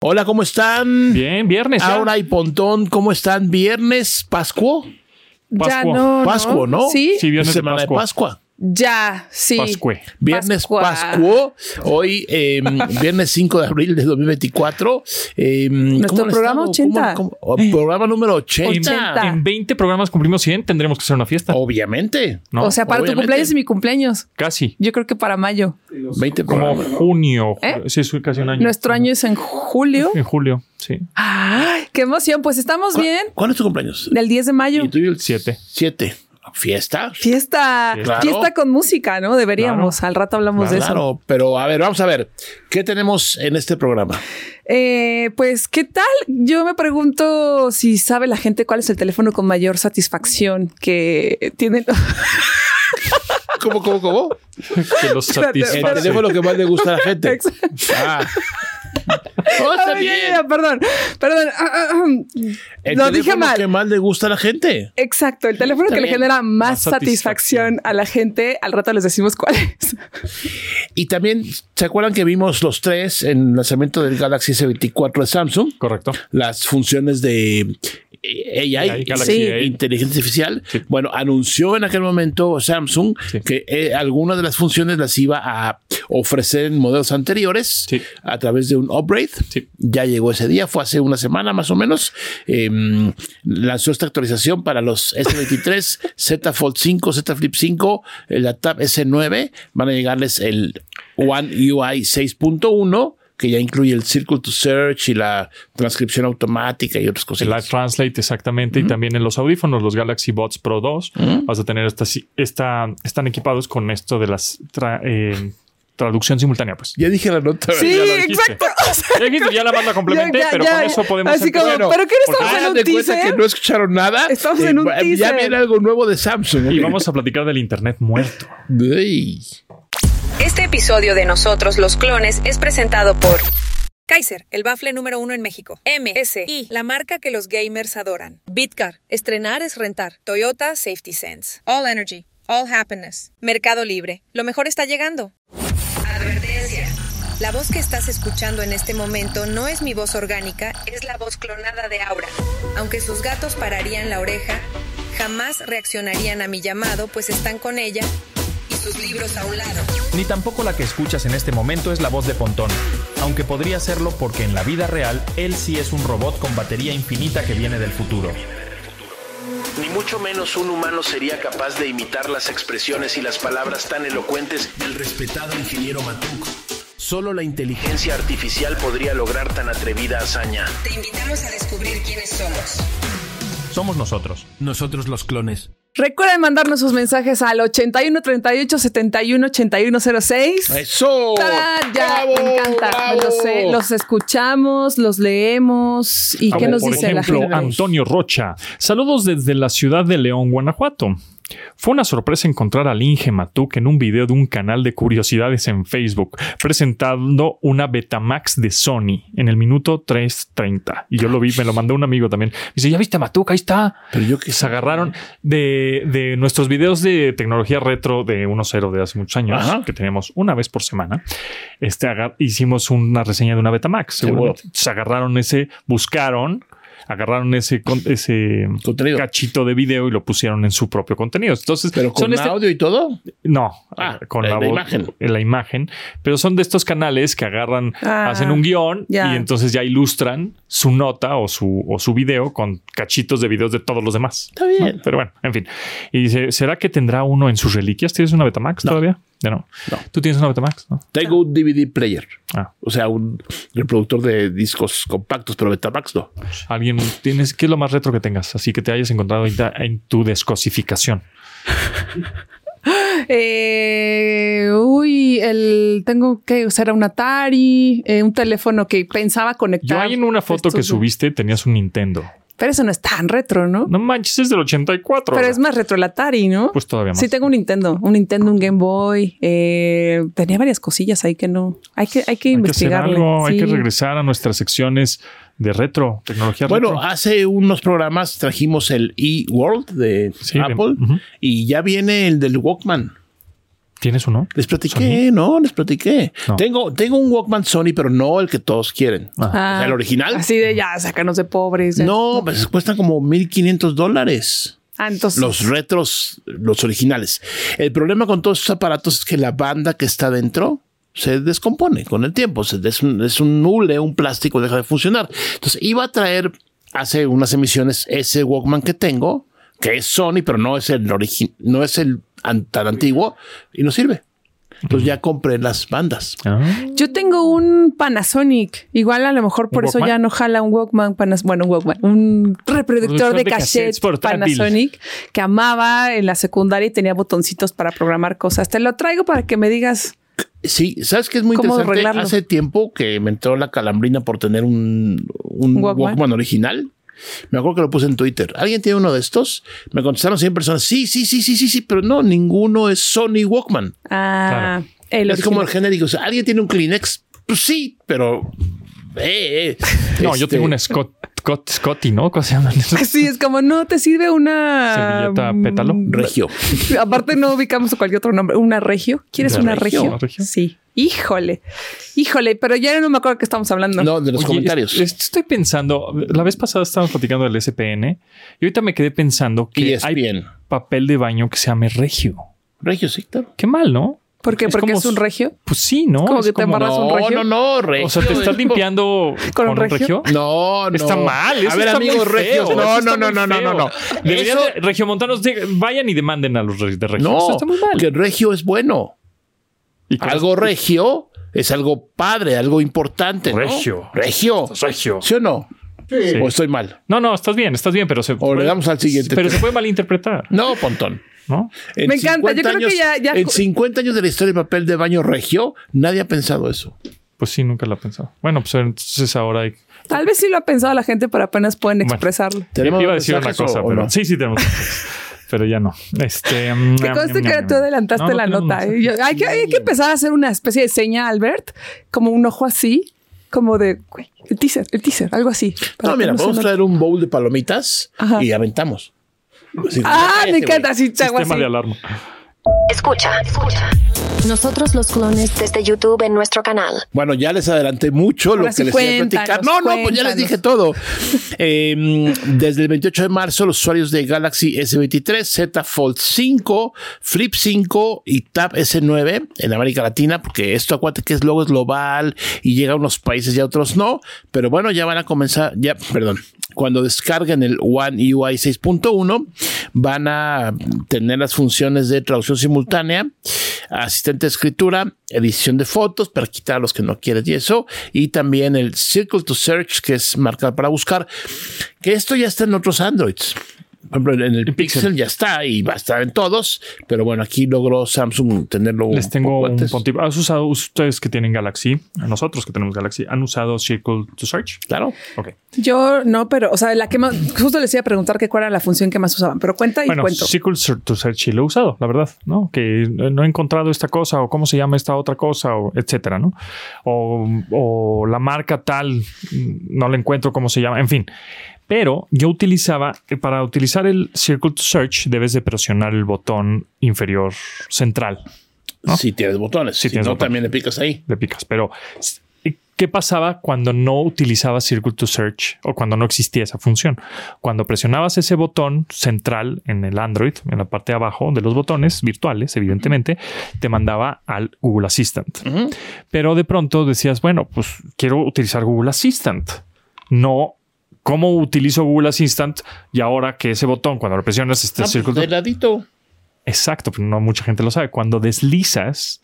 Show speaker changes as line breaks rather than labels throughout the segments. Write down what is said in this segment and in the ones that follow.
Hola, ¿cómo están?
Bien, viernes.
Aura y Pontón, ¿cómo están? ¿Viernes? ¿Pascuo?
Ya no.
Pascuo, ¿no?
Sí.
Sí, viernes
Semana de Pascua.
Ya, sí.
Pascue.
Viernes
Pascua.
Pascuo. Hoy, viernes 5 de abril de 2024.
Nuestro programa 80.
Programa número 80.
80.
En 20 programas cumplimos 100, tendremos que hacer una fiesta.
Obviamente.
¿No?
O sea, para
Obviamente.
tu cumpleaños y mi cumpleaños.
Casi.
Yo creo que para mayo.
20
Como
programas.
junio.
¿Eh?
Sí, es casi un año.
Nuestro año es en julio.
En julio, sí.
¡Ay, qué emoción! Pues estamos bien.
¿Cuándo es tu cumpleaños?
Del 10 de mayo.
Y tú y el
7.
7. ¿Fiesta?
Fiesta.
Claro.
Fiesta con música, ¿no? Deberíamos.
Claro.
Al rato hablamos de eso.
Claro, pero a ver, vamos a ver. ¿Qué tenemos en este programa?
Pues, ¿qué tal? Yo me pregunto si sabe la gente cuál es el teléfono con mayor satisfacción que tienen.
¿Cómo?
Que los
Espérate,
El
satisface.
teléfono que más le gusta a la gente.
Exacto.
Ah. Oh, está
Ay,
bien.
ya, perdón.
El
Lo dije
teléfono
mal.
que más le gusta a la gente.
Exacto, el teléfono
Está
que le
bien.
genera más
Más
satisfacción a la gente. Al rato les decimos cuál es.
Y también, ¿se acuerdan que vimos los tres en el lanzamiento del Galaxy S24 de Samsung?
Correcto.
Las funciones de AI,
Galaxy
Sí.
AI.
inteligencia artificial.
Sí.
Bueno, anunció en aquel momento Samsung
Sí.
que algunas de las funciones las iba a ofrecer en modelos anteriores
Sí.
a través de un upgrade.
Sí.
Ya llegó ese día, fue hace una semana más o menos. Lanzó esta actualización para los S23, Z Fold 5, Z Flip 5, la Tab S9. Van a llegarles el One UI 6.1, que ya incluye el Circle to Search y la transcripción automática y otras
El
cosas.
Live Translate, exactamente. Y también en los audífonos, los Galaxy Buds Pro 2, vas a tener están equipados con esto de las traducción simultánea, pues.
Ya dije la nota.
Sí,
Ya lo dijiste.
exacto. O sea,
Ya dijiste, ya la banda complementé, pero con eso podemos
Así como,
empezar.
¿pero qué estamos en
Hagan
un
de cuenta
teaser?
que no escucharon nada.
Estamos en un
Ya
teaser.
viene algo nuevo de Samsung.
Y vamos a platicar del internet muerto.
Ay.
Este episodio de Nosotros los Clones es presentado por Kaiser, el bafle número 1 en México. MSI, la marca que los gamers adoran. Bitcar, estrenar es rentar. Toyota Safety Sense. All Energy, All Happiness. Mercado Libre, lo mejor está llegando. Advertencia. La voz que estás escuchando en este momento no es mi voz orgánica, es la voz clonada de Aura. Aunque sus gatos pararían la oreja, jamás reaccionarían a mi llamado, pues están con ella y sus libros a un lado.
Ni tampoco la que escuchas en este momento es la voz de Pontón, aunque podría serlo porque en la vida real él sí es un robot con batería infinita que viene del futuro.
Ni mucho menos un humano sería capaz de imitar las expresiones y las palabras tan elocuentes del respetado ingeniero Matuk. Solo la inteligencia artificial podría lograr tan atrevida hazaña.
Te invitamos a descubrir quiénes somos.
Somos nosotros los clones.
Recuerden mandarnos sus mensajes al 81 38 71 81 06.
¡Eso!
¡Tarán! Ya,
¡Bravo!
me encanta.
¡Bravo!
Lo sé, los escuchamos, los leemos. ¿Y qué
Como
nos
por
dice la
ejemplo,
gente?
Antonio Rocha. Saludos desde la ciudad de León, Guanajuato. Fue una sorpresa encontrar al Inge Matuk en un video de un canal de curiosidades en Facebook presentando una Betamax de Sony en el minuto 3:30. Y yo lo vi, me lo mandó un amigo también. Dice, ¿ya viste a Matuk? Ahí está.
Pero yo que
Se agarraron de nuestros videos de tecnología retro de 1.0 de hace muchos años,
Ajá.
que teníamos una vez por semana. Hicimos una reseña de una Betamax.
Seguro.
Se agarraron agarraron ese
Contenido.
cachito de video y lo pusieron en su propio contenido. Entonces,
¿Pero con audio y todo?
No,
Ah,
con
la
voz,
imagen.
la imagen. Pero son de estos canales que agarran, hacen un guión
ya.
y entonces ya ilustran su nota o su video con cachitos de videos de todos los demás.
Está bien.
¿No? Pero bueno, en fin. Y dice, ¿será que tendrá uno en sus reliquias? ¿Tienes una Betamax todavía? Ya no.
No.
¿Tú tienes una Betamax? No.
Tengo un DVD player.
Ah.
O sea, un reproductor de discos compactos, pero Betamax no.
¿Alguien tienes? ¿Qué es lo más retro que tengas? Así que te hayas encontrado en tu descosificación.
Tengo que usar un Atari, un teléfono que pensaba conectar.
Yo ahí en una foto que
estos-
subiste tenías un Nintendo.
Pero eso no es tan retro, ¿no?
No manches, es del 84.
Pero es más retro el Atari, ¿no?
Pues todavía más.
Sí, tengo un Nintendo, un Game Boy. Tenía varias cosillas ahí que no. Hay que
Hay que hacer
investigarle.
algo, hay
Sí.
que regresar a nuestras secciones de retro, tecnología
Bueno,
retro.
hace unos programas trajimos el eWorld de
Sí,
Apple
ujú.
y ya viene el del Walkman.
¿Tienes uno?
Les platiqué,
¿Sony?
les platiqué.
No.
Tengo un Walkman Sony, pero no el que todos quieren. O sea, el original.
Así de ya, sácanos de pobres. Ya.
No, pues cuestan como $1,500.
Entonces.
Los retros, los originales. El problema con todos estos aparatos es que la banda que está dentro se descompone con el tiempo. Es un hule, un plástico, deja de funcionar. Entonces iba a traer hace unas emisiones ese Walkman que tengo, que es Sony, pero no es el tan antiguo, y no sirve. Entonces ya compré las bandas.
Yo tengo un Panasonic. Igual a lo mejor por eso
Walkman?
ya no jala un Walkman. Un reproductor de cassette
portátil.
Panasonic que amaba en la secundaria y tenía botoncitos para programar cosas. Te lo traigo para que me digas.
Sí, ¿sabes qué es muy
¿Cómo
interesante?
arreglarlo?
Hace tiempo que me entró la calambrina por tener un Walkman original. Me acuerdo que lo puse en Twitter. ¿Alguien tiene uno de estos? Me contestaron 100 personas. Sí, pero no, ninguno es Sony Walkman.
Ah,
Claro.
el
Es como el
original.
genérico. O sea, ¿alguien tiene un Kleenex? Pues sí, pero...
No, yo tengo un Scotty, ¿no? ¿Cómo se llaman esos?
Sí, es como no te sirve una
Servilleta pétalo.
Regio.
Aparte no ubicamos cualquier otro nombre. ¿Una regio? ¿Quieres
¿Una
una
regio?
regio?
¿Una regio?
Sí. Híjole, pero ya no me acuerdo qué estamos hablando.
No, de los
Oye,
comentarios.
Estoy pensando, la vez pasada estábamos platicando del SPN y ahorita me quedé pensando que hay
ESPN.
papel de baño que se llame regio.
Regio, sí, claro.
Qué mal, ¿no?
¿Por qué? ¿Porque
como
es un regio?
Pues sí, ¿no?
¿Cómo
Es
que te embarras un regio?
No, regio.
O sea, te estás limpiando
¿Con
con
un
un
regio?
regio.
No.
Está mal. Eso
A ver,
está muy
amigos
feo.
regios.
Eso
No.
está muy feo. Deberían
Eso-
de- regiomontanos, vayan y demanden a los de regio. Eso
No,
está muy mal.
que regio es bueno.
¿Y qué
Algo regio es algo padre, algo importante, ¿no?
Regio.
Regio.
Regio.
¿Sí o no?
Sí.
¿O estoy mal?
No, estás bien, pero se
O le damos al siguiente.
Pero se puede malinterpretar,
No, Pontón.
¿no?
En
Me encanta. Yo
50
creo que ya-
En 50 años de la historia de papel de baño regio, nadie ha pensado eso.
Pues sí, nunca lo he pensado. Bueno, pues entonces ahora hay...
Tal vez sí lo ha pensado la gente, pero apenas pueden
Bueno.
expresarlo.
¿Tenemos
Iba a decir una
mensajes
cosa,
o
pero
no?
sí tenemos. Pero ya no.
Que conste que tú adelantaste la nota. Hay que empezar a hacer una especie de seña, Albert, como un ojo así, como de güey, el teaser, algo así. para
No,
que
mira,
se
podemos
note.
traer un bowl de palomitas
Ajá.
y aventamos. Así,
Ah,
cállate,
me encanta,
güey.
así, chago
Sistema
así.
de alarma.
Escucha. Nosotros los clones desde YouTube en nuestro canal.
Bueno, ya les adelanté mucho lo
Ahora
que
sí,
les iba a platicar.
cuéntanos,
No, pues ya les dije todo. Desde el 28 de marzo, los usuarios de Galaxy S23, Z Fold 5, Flip 5 y Tab S9 en América Latina, porque esto acuérdate que luego es global y llega a unos países y a otros no, pero bueno, ya van a comenzar, cuando descarguen el One UI 6.1 van a tener las funciones de traducción simultánea, asistente de escritura, edición de fotos para quitar a los que no quieres y eso, y también el Circle to Search, que es marcar para buscar, que esto ya está en otros Androids. Por ejemplo, en el Pixel ya está y va a estar en todos, pero bueno, aquí logró Samsung tenerlo.
Les tengo
poco
un
antes.
punto. ¿Has usado, ustedes que tienen Galaxy, nosotros que tenemos Galaxy, han usado Circle to Search?
Claro.
Ok.
Yo no, pero, o sea, la que más, justo les iba a preguntar que cuál era la función que más usaban, pero cuenta y
Bueno,
cuento.
Circle to Search sí lo he usado, la verdad, ¿no? Que no he encontrado esta cosa o cómo se llama esta otra cosa o etcétera, ¿no? O la marca tal, no la encuentro cómo se llama, en fin. Pero yo utilizaba, para utilizar el Circle to Search, debes de presionar el botón inferior central. ¿no?
Si tienes botones.
Sí
si
tienes
no,
botones.
también le picas ahí.
Le picas. Pero, ¿qué pasaba cuando no utilizabas Circle to Search o cuando no existía esa función? Cuando presionabas ese botón central en el Android, en la parte de abajo de los botones virtuales, evidentemente, te mandaba al Google Assistant. Pero de pronto decías, bueno, pues quiero utilizar Google Assistant. No, ¿cómo utilizo Google Assistant? Y ahora que ese botón, cuando lo presionas, Circle
de ladito.
Exacto, pero no mucha gente lo sabe. Cuando deslizas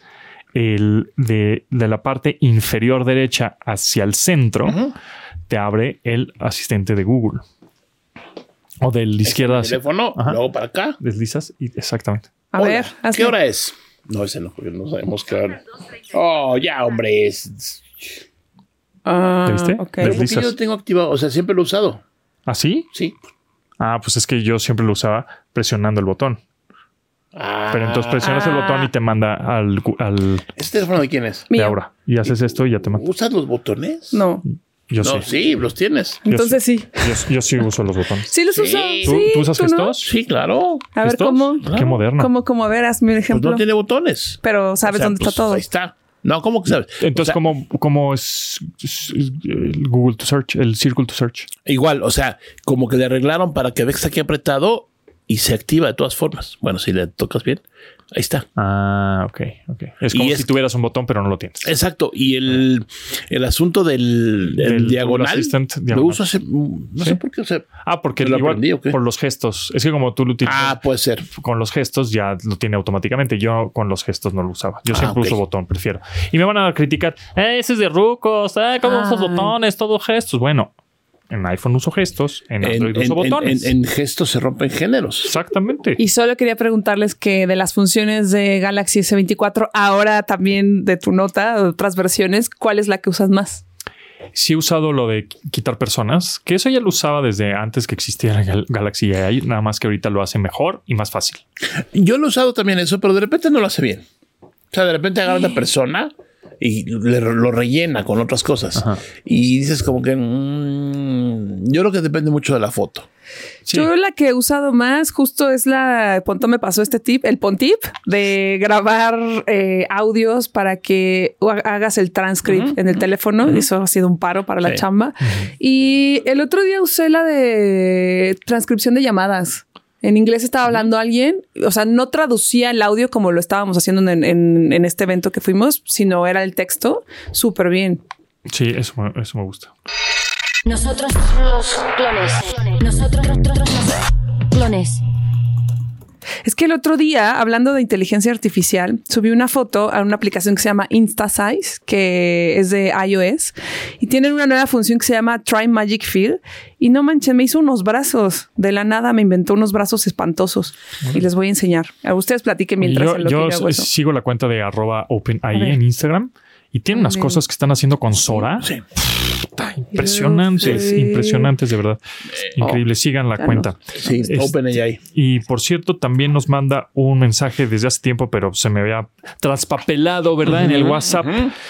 de la parte inferior derecha hacia el centro, te abre el asistente de Google. O de la izquierda
El
hacia...
teléfono,
Ajá.
luego para acá.
Deslizas y exactamente.
A
Hola,
ver,
¿qué
hazle.
hora es? No, ese no, porque no sabemos qué hora. Oh, ya, hombre.
Ah,
¿Viste?
ok.
Pero porque
Deslizas.
yo tengo activado, o sea, siempre lo he usado.
¿Ah, sí?
Sí.
Ah, pues es que yo siempre lo usaba presionando el botón. Pero entonces presionas el botón y te manda al
¿Este teléfono de quién es?
de
Mío.
Aura. Y haces esto y ya te manda.
¿Usas los botones?
No.
Yo
No, sí, los tienes.
Entonces sí.
Yo sí uso los botones.
Sí los uso.
¿Tú usas gestos?
no?
Sí, claro.
A ver,
¿Gestos?
¿cómo?
Qué moderno.
¿Cómo? A ver, hazme un
Pues
ejemplo.
no tiene botones.
Pero sabes
O sea,
dónde
pues,
está todo.
Ahí está. No, ¿cómo que sabes?
Entonces,
O sea,
¿cómo es el Google to Search, el Circle to Search?
igual, o sea, como que le arreglaron para que veas que está aquí apretado y se activa de todas formas. Bueno, si le tocas bien, ahí está.
Ah, ok. Es como
Y
si tuvieras un botón, pero no lo tienes.
Exacto. Y el asunto del diagonal,
Google Assistant
lo
diagonal.
uso hace, no sé por qué. O sea,
Porque
¿te lo
igual
aprendí o qué?
por los gestos. Es que como tú lo utilizas
puede ser.
con los gestos, ya lo tiene automáticamente. Yo con los gestos no lo usaba. Yo siempre
ok.
uso botón, prefiero. Y me van a criticar, ese es de rucos, ¿cómo usas
Ay.
botones? Todo gestos. Bueno, en iPhone uso gestos, en Android uso botones.
En gestos se rompen géneros.
Exactamente.
Y solo quería preguntarles que de las funciones de Galaxy S24, ahora también de tu nota, de otras versiones, ¿cuál es la que usas más?
Sí he usado lo de quitar personas, que eso ya lo usaba desde antes que existiera Galaxy AI, nada más que ahorita lo hace mejor y más fácil.
Yo lo he usado también eso, pero de repente no lo hace bien. O sea, de repente agarra a una persona y lo rellena con otras cosas.
Ajá.
Y dices como que yo creo que depende mucho de la foto.
Sí.
Yo la que he usado más justo es Ponto me pasó este tip, el Pontip, de grabar audios para que hagas el transcript en el teléfono. Eso ha sido un paro para la
Sí.
chamba. Y el otro día usé la de transcripción de llamadas. En inglés estaba hablando alguien, o sea, no traducía el audio como lo estábamos haciendo en este evento que fuimos, sino era el texto. Súper bien.
Sí, eso me gusta.
Nosotros los clones. Nosotros los clones.
Es que el otro día, hablando de inteligencia artificial, subí una foto a una aplicación que se llama InstaSize, que es de iOS, y tienen una nueva función que se llama Try Magic Fill. Y no manches, me hizo unos brazos. De la nada me inventó unos brazos espantosos. Y les voy a enseñar. A ustedes platiquen mientras en lo que yo hago eso.
sigo la cuenta de @OpenAI
A ver.
en Instagram y tiene unas
A ver.
cosas que están haciendo con Sora.
Sí.
Impresionantes,
Sí.
impresionantes, de verdad. Increíble. Sigan la
ya
cuenta.
Sí, OpenAI.
Y por cierto, también nos manda un mensaje desde hace tiempo, pero se me había traspapelado, ¿verdad? En el WhatsApp.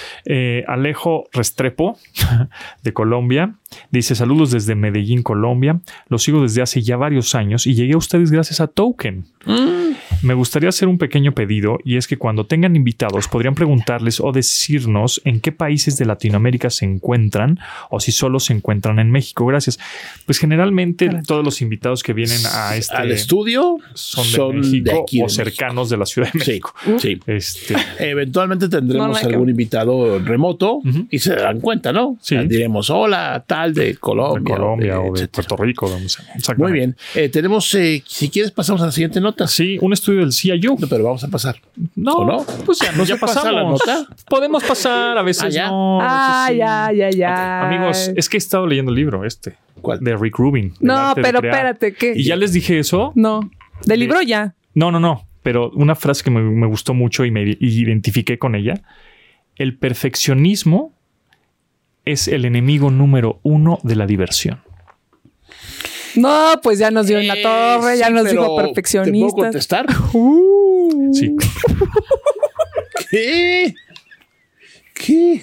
Alejo Restrepo de Colombia dice: saludos desde Medellín, Colombia. Los sigo desde hace ya varios años y llegué a ustedes gracias a Token. Me gustaría hacer un pequeño pedido, y es que cuando tengan invitados podrían preguntarles o decirnos en qué países de Latinoamérica se encuentran o si solo se encuentran en México. Gracias. Pues generalmente todos los invitados que vienen
al estudio
son de México
aquí de
o
México.
cercanos de la Ciudad de
Sí,
México.
sí. Eventualmente
No,
tendremos
no,
algún invitado remoto y se dan cuenta, ¿no?
Sí.
O sea, diremos hola, tal de Colombia.
De Colombia o de
etcétera.
Puerto Rico. Donde sea.
Muy
Exactamente.
bien. Tenemos, si quieres, pasamos a la siguiente nota.
Sí, un estudio del CIU.
No, pero vamos a pasar.
No,
¿O no?
pues ya,
¿No
ya
se pasa
pasamos.
la nota?
Podemos pasar, a veces
¿ya?
no. a veces sí.
Ya.
Amigos, es que he estado leyendo el libro
¿Cuál?
de Rick Rubin. del
No,
arte de
pero
crear.
espérate, ¿qué?
Y ya les dije eso.
No. Del libro ya.
No. Pero una frase que me gustó mucho y me identifiqué con ella. El perfeccionismo es el enemigo número 1 de la diversión.
No, pues ya nos dio en la torre, ya
sí,
nos
pero
dijo
¿te puedo
perfeccionistas.
contestar?
Sí.
¿Qué? ¿Qué?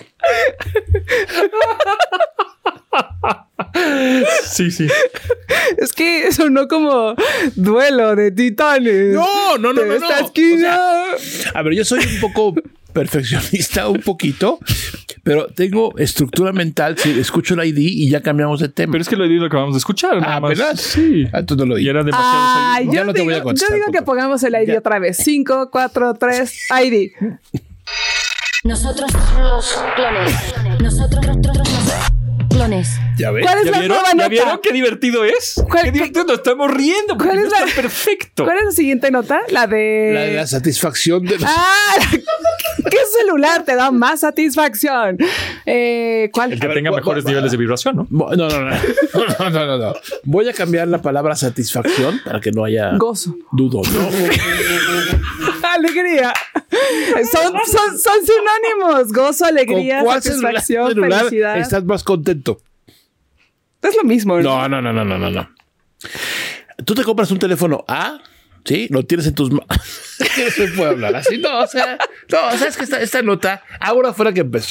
Sí.
Es que sonó como duelo de titanes.
No.
De esta esquina.
O sea, a ver, yo soy un poco perfeccionista, un poquito, pero tengo estructura mental. Si escucho el ID y ya cambiamos de tema.
Pero es que lo acabamos de escuchar. Nada más.
¿verdad?
Sí.
Tú no lo
Y
digo.
era demasiado.
Ay,
Ya no te voy a contestar,
yo digo que
punto.
pongamos el ID
Ya.
otra vez. 5, 4, 3, ID.
Nosotros los clones. Nosotros los clones.
¿Ya ves?
¿Cuál es
¿Ya
la
vieron?
nueva
¿Ya
nota?
vieron qué divertido es?
¿Cuál-
Qué divertido, nos estamos riendo.
¿Cuál es
Está
la-
perfecto.
¿Cuál es la siguiente nota? La de...
La de la satisfacción de los...
¿Qué celular te da más satisfacción? ¿Cuál?
El que
A ver,
tenga mejores niveles de vibración, ¿no?
No. Voy a cambiar la palabra satisfacción para que no haya
Gozo.
dudo, ¿no?
Alegría. Son sinónimos. Gozo, alegría,
¿Con cuál
satisfacción,
celular
felicidad.
estás más contento?
Es lo mismo.
No. Tú te compras un teléfono A, ¿sí? Lo tienes en tus manos. No se puede hablar así. No, o sea, es que esta nota ahora fue la que empezó.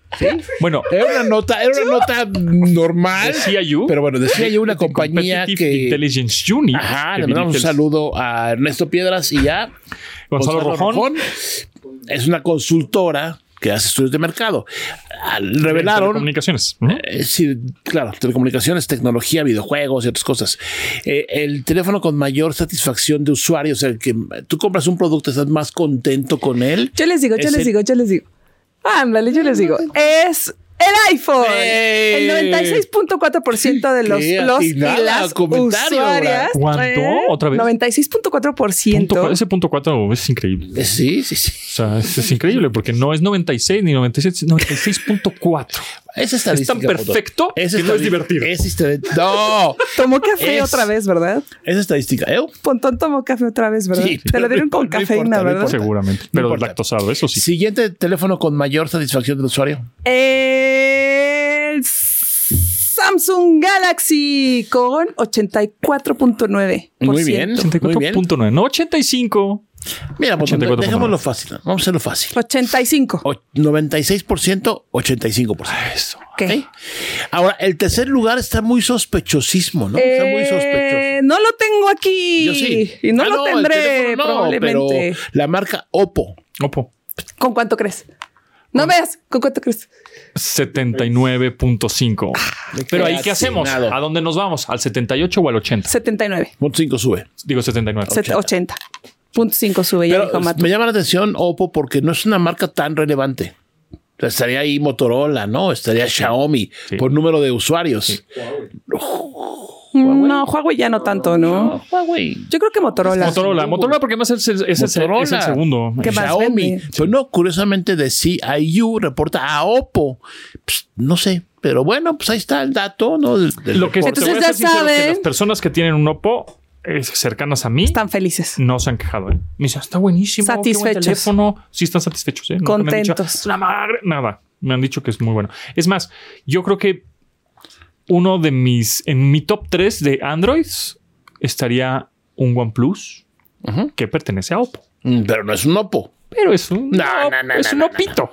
¿Sí?
Bueno,
Era una nota normal.
decía yo.
Pero bueno, decía yo una
The
compañía
Competitive
que...
Intelligence Unit.
Ajá,
que
le mandamos un
dirige el
saludo a Ernesto Piedras y ya.
Gonzalo Rojón.
Es una consultora que hace estudios de mercado. Revelaron...
Comunicaciones.
Sí, claro, telecomunicaciones, tecnología, videojuegos y otras cosas. El teléfono con mayor satisfacción de usuario, o sea, que tú compras un producto, estás más contento con él.
Yo les digo. Ándale, yo les digo. Es el iPhone.
¡Ey!
El 96.4% de los y las usuarias.
¿Cuánto? ¿Otra vez?
96.4%.
Ese punto 4 es increíble.
Sí.
O sea, es increíble porque no es 96 ni 97, es 96.4.
Esa estadística.
Es tan perfecto que no es divertido.
No.
Tomó café otra vez, ¿verdad?
Esa estadística.
Pontón tomó café otra vez, ¿verdad?
Sí,
Te
pero
lo dieron
no
con
importa,
cafeína,
no
¿verdad?
importa.
Seguramente.
No
Pero
importa.
lactosado, eso sí.
Siguiente teléfono con mayor satisfacción del usuario.
El Samsung Galaxy con 84.9%.
Muy bien.
84.9, no 85.
Mira, pues,
84.9.
dejémoslo fácil. Vamos a hacerlo fácil.
85.
96%, 85%.
Eso.
Ok.
¿Ok? Ahora, el tercer lugar está muy sospechosísimo, ¿no? Está muy sospechoso.
No lo tengo aquí.
Yo sí.
Y no
Ah,
lo
el
tendré
teléfono no,
probablemente.
pero la marca Oppo.
Opo.
¿Con cuánto crees? No veas. ¿Con cuánto crees?
79.5. Pero ahí, ¿qué hacemos?
Fascinado.
¿A dónde nos vamos? ¿Al 78 o al 80?
79.
Punto 5 sube.
Digo 79.
80.5 sube, ya
Pero
dijo Mato.
me llama la atención Oppo porque no es una marca tan relevante. O sea, estaría ahí Motorola, ¿no? Estaría Xiaomi
Sí.
por número de usuarios.
No, Huawei ya no tanto, ¿no?
Huawei.
Yo creo que Motorola.
Motorola porque más es el segundo.
¿Qué más
Xiaomi.
vende?
Pero no, curiosamente de CIU reporta a Oppo. Pues, no sé, pero bueno, pues ahí está el dato, ¿no?
Lo que
Entonces
te voy a
ya
ser sincero, que
saben.
las personas que tienen un Oppo cercanas a mí
Están felices.
no se han quejado. Me dicen, está buenísimo. qué buen
Satisfechos.
teléfono. Sí, están satisfechos. Nunca me han dicho,
Contentos.
"Es la madre". Nada. Me han dicho que es muy bueno. Es más, yo creo que en mi top 3 de Androids estaría un OnePlus que pertenece a Oppo.
Pero no es un Oppo.
Pero es un,
No,
es un opito.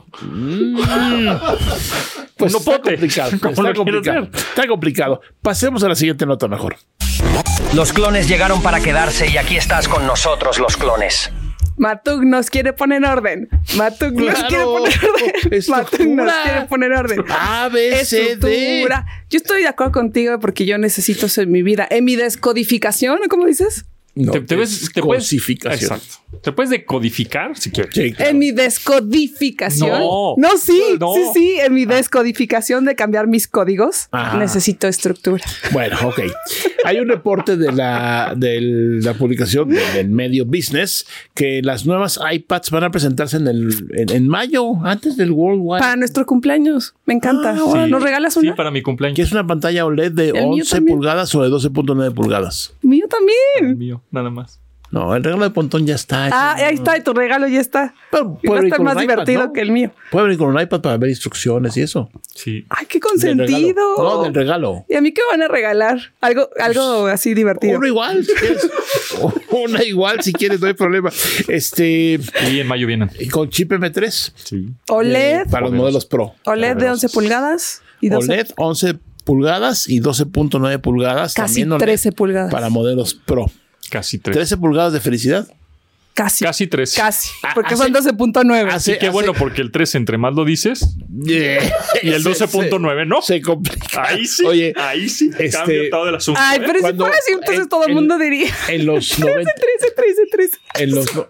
Pues
Un
está
opote.
complicado.
¿Cómo
Está
lo quieres
complicado.
ver?
Está complicado. Pasemos a la siguiente nota mejor.
Los clones llegaron para quedarse y aquí estás con nosotros, los clones.
Matuk nos quiere poner orden. Matuk nos
Claro.
quiere poner orden.
Estructura.
Matuk nos quiere poner orden.
A, B, C, D.
Estructura. Yo estoy de acuerdo contigo porque yo necesito eso en mi vida. En mi descodificación, ¿cómo dices?
No,
te puedes
codificación.
Exacto. Te puedes decodificar si quieres.
Sí, claro.
En mi descodificación.
No.
Sí.
No.
Sí. En mi descodificación de cambiar mis códigos,
Ajá.
necesito estructura.
Bueno, ok. Hay un reporte de la publicación del medio Business que las nuevas iPads van a presentarse en mayo, antes del Worldwide.
Para nuestro cumpleaños. Me encanta.
Sí.
¿Nos regalas
Sí,
una?
para mi cumpleaños.
Que es una pantalla OLED de
mío
11
también.
pulgadas o de 12.9 pulgadas.
Mío
El
también.
mío, nada más.
No, el regalo de Pontón ya está.
Ahí está. Y tu regalo ya está.
Pero
Y va a
puede venir
estar
con
más
un iPad,
divertido
¿no?
que el mío.
Puede venir con un iPad para ver instrucciones y eso.
Sí.
Ay, qué
Del regalo.
consentido.
No, del regalo.
¿Y a mí qué van a regalar? Algo así divertido.
Uno igual, si quieres. Una igual, si quieres, no hay problema.
Y en mayo vienen.
Y con chip M3.
Sí.
OLED.
Para los modelos Pro.
OLED de 11 pulgadas y 12.
OLED 11 pulgadas y 12.9 pulgadas.
Casi
también OLED
13 pulgadas.
Para modelos Pro.
Casi 3.
13 pulgadas de felicidad.
Casi.
Casi 3.
Casi. Porque
hace-
son 12.9.
hace-
Y qué bueno, porque el 3 entre más lo dices y el 12.9 no.
Se complica.
Ahí sí.
Oye,
ahí sí.
este-
Cambia todo el asunto.
Ay, pero si
Cuando-
fuera así, entonces
en-
todo el
en-
mundo diría.
en los 90.
13.
En los no-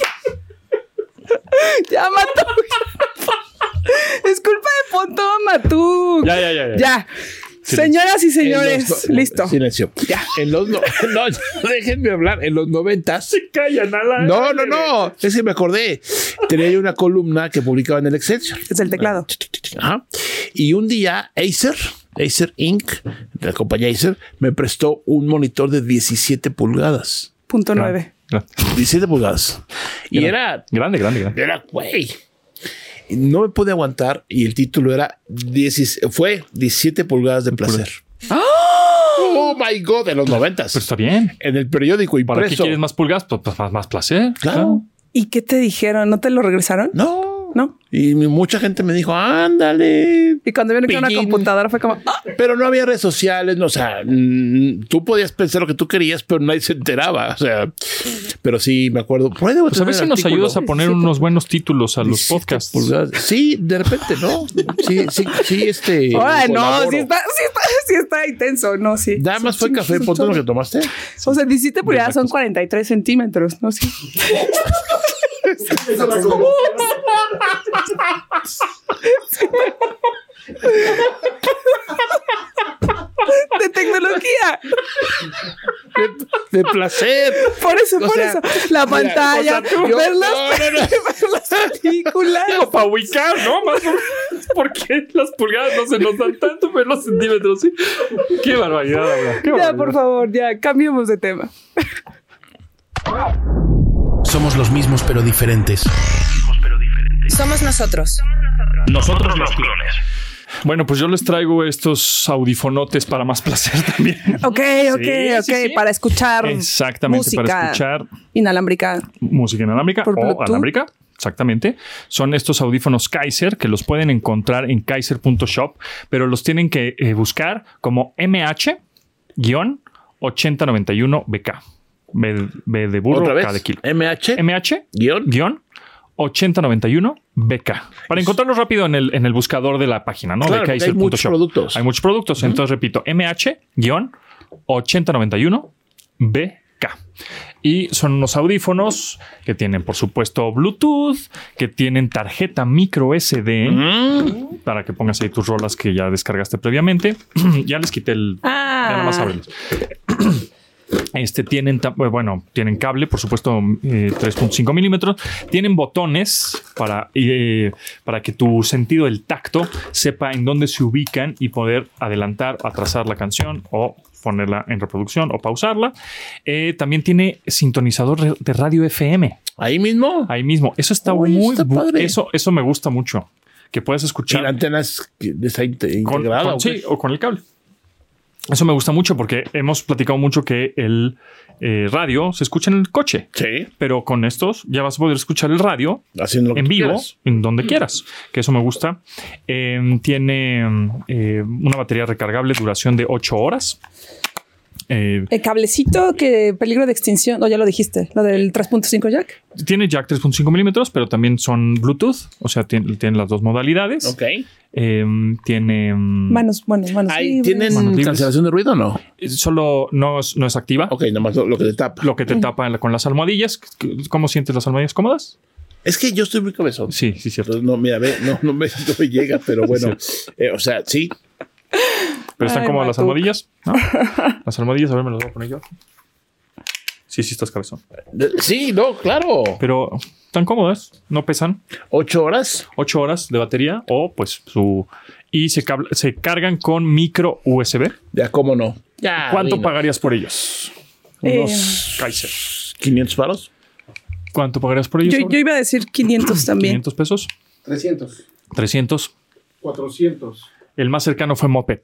Ya, Matú. Es culpa de Pontón, Matú.
Ya.
Ya. Señoras y
en
señores,
los-
listo.
Silencio. Ya. En los no, déjenme hablar. En los 90s.
Callan a la.
No. Es que me acordé. Tenía yo una columna que publicaba en el Excelsior.
Es el teclado.
Ajá. Y un día Acer Inc., la compañía Acer, me prestó un monitor de 17 pulgadas.
Punto 9.
17 pulgadas. Y era,
Grande.
güey. Y no me pude aguantar y el título era 17 pulgadas de placer. Oh my God, de los 90s.
Pero está bien.
En el periódico
¿Para qué
impreso.
quieres más pulgadas? Pues más placer.
Claro.
¿Y qué te dijeron? ¿No te lo regresaron?
No.
¿no?
Y mucha gente me dijo, ándale.
Y cuando vieron que era una
pillín.
computadora fue como, ¡ah!
Pero no había redes sociales, no, o sea, tú podías pensar lo que tú querías, pero nadie se enteraba. O sea, pero sí, me acuerdo. Por ahí debo
Pues a ver
tener
si nos
artículo.
ayudas a poner unos buenos títulos a los
17
podcasts.
pulgadas. Sí, de repente, ¿no? Sí,
Ay, no,
colaboro.
sí está intenso, no, sí.
Nada más fue café, ¿por lo que tomaste?
O sea, 17 pulgadas son 43 centímetros, ¿no? Sí. De tecnología.
De placer.
Por eso. La
mira,
pantalla,
o sea,
ver
no.
las películas.
Digo, para ubicar, ¿no? Más porque las pulgadas no se nos dan tanto, pero los centímetros sí. Qué barbaridad, ¿verdad? Qué
Ya,
barbaridad.
por favor, ya, cambiemos de tema.
Somos los mismos pero diferentes.
Somos nosotros.
Nosotros los clones.
Bueno, pues yo les traigo estos audifonotes para más placer también.
Ok.
sí.
Para escuchar
Exactamente,
música
para escuchar
inalámbrica.
música inalámbrica
Por
o
Bluetooth.
alámbrica. Exactamente. Son estos audífonos Kaiser que los pueden encontrar en kaiser.shop, pero los tienen que buscar como MH-8091BK. B de burro,
Otra vez.
K de kilo.
MH.
MH 8091BK. Para encontrarlos rápido en el buscador de la página, ¿no?
Claro,
de
hay muchos
Kaiser.shop.
productos.
Hay muchos productos. Entonces repito, MH-8091BK. Y son unos audífonos que tienen, por supuesto, Bluetooth, que tienen tarjeta micro SD para que pongas ahí tus rolas que ya descargaste previamente. Ya les quité el. Ya nomás ábrelos. Tienen cable, por supuesto, 3.5 milímetros. Tienen botones para que tu sentido del tacto sepa en dónde se ubican y poder adelantar, atrasar la canción o ponerla en reproducción o pausarla. También tiene sintonizador de radio FM.
Ahí mismo.
Ahí mismo. Eso está
padre.
Eso me gusta mucho. Que puedes escuchar.
Y la antena está integrada. ¿o qué?
Sí, o con el cable. Eso me gusta mucho porque hemos platicado mucho que el radio se escucha en el coche.
Sí.
Pero con estos ya vas a poder escuchar el radio
Haciendo lo que
en vivo,
quieras.
en donde quieras. Que eso me gusta. Tiene una batería recargable, duración de 8 horas.
El cablecito que peligro de extinción, ya lo dijiste, lo del 3.5 jack.
Tiene jack 3.5 milímetros, pero también son Bluetooth. O sea, tiene las dos modalidades.
Ok.
Tiene...
Manos libres.
¿Tienen
Manos libres.
cancelación de ruido o no?
Solo no es activa.
Ok, nomás lo que te tapa.
Lo que te tapa con las almohadillas. ¿Cómo sientes las almohadillas? ¿Cómodas?
Es que yo estoy muy cabezón.
Sí, cierto.
Entonces, no, mira, no me llega, pero bueno. O sea, sí.
Pero están
Ay,
cómodas las
Matuk.
almohadillas, ¿no? Las almohadillas, a ver, me las voy a poner yo. Sí, estás cabezón.
Sí, no, claro.
Pero están cómodas, no pesan.
8 horas.
8 horas de batería o pues y se cargan con micro USB.
Ya, cómo no. Ya.
¿Cuánto
dino.
pagarías por ellos?
Unos
Kaiser.
500 varos.
¿Cuánto pagarías por ellos?
Yo iba a decir 500 también.
500 pesos.
300.
300.
400.
El más cercano fue Moped,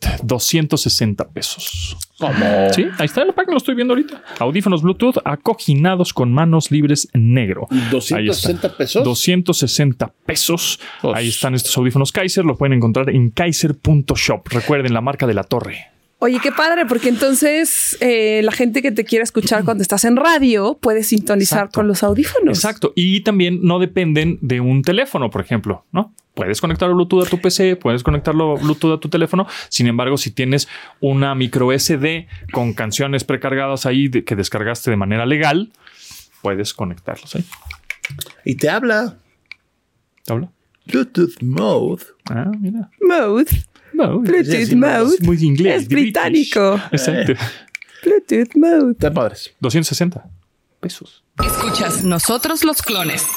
260 pesos.
¿Cómo?
Sí, ahí está en la página, lo estoy viendo ahorita. Audífonos Bluetooth acoginados con manos libres en negro. Ahí está.
¿260 pesos?
260 pesos.
Pues.
Ahí están estos audífonos Kaiser. Lo pueden encontrar en kaiser.shop. Recuerden, la marca de la torre.
Oye, qué padre, porque entonces la gente que te quiera escuchar cuando estás en radio puede sintonizar
Exacto.
con los audífonos.
Exacto. Y también no dependen de un teléfono, por ejemplo, ¿no? Puedes conectarlo Bluetooth a tu PC, puedes conectarlo Bluetooth a tu teléfono. Sin embargo, si tienes una micro SD con canciones precargadas ahí que descargaste de manera legal, puedes conectarlos ahí.
Y te habla.
¿Te habla?
Bluetooth mode.
Ah, mira.
Mode. Bluetooth mode.
Es muy inglés.
Es británico.
Exacto.
Bluetooth mode.
Están padres.
260 pesos.
Escuchas Nosotros los Clones.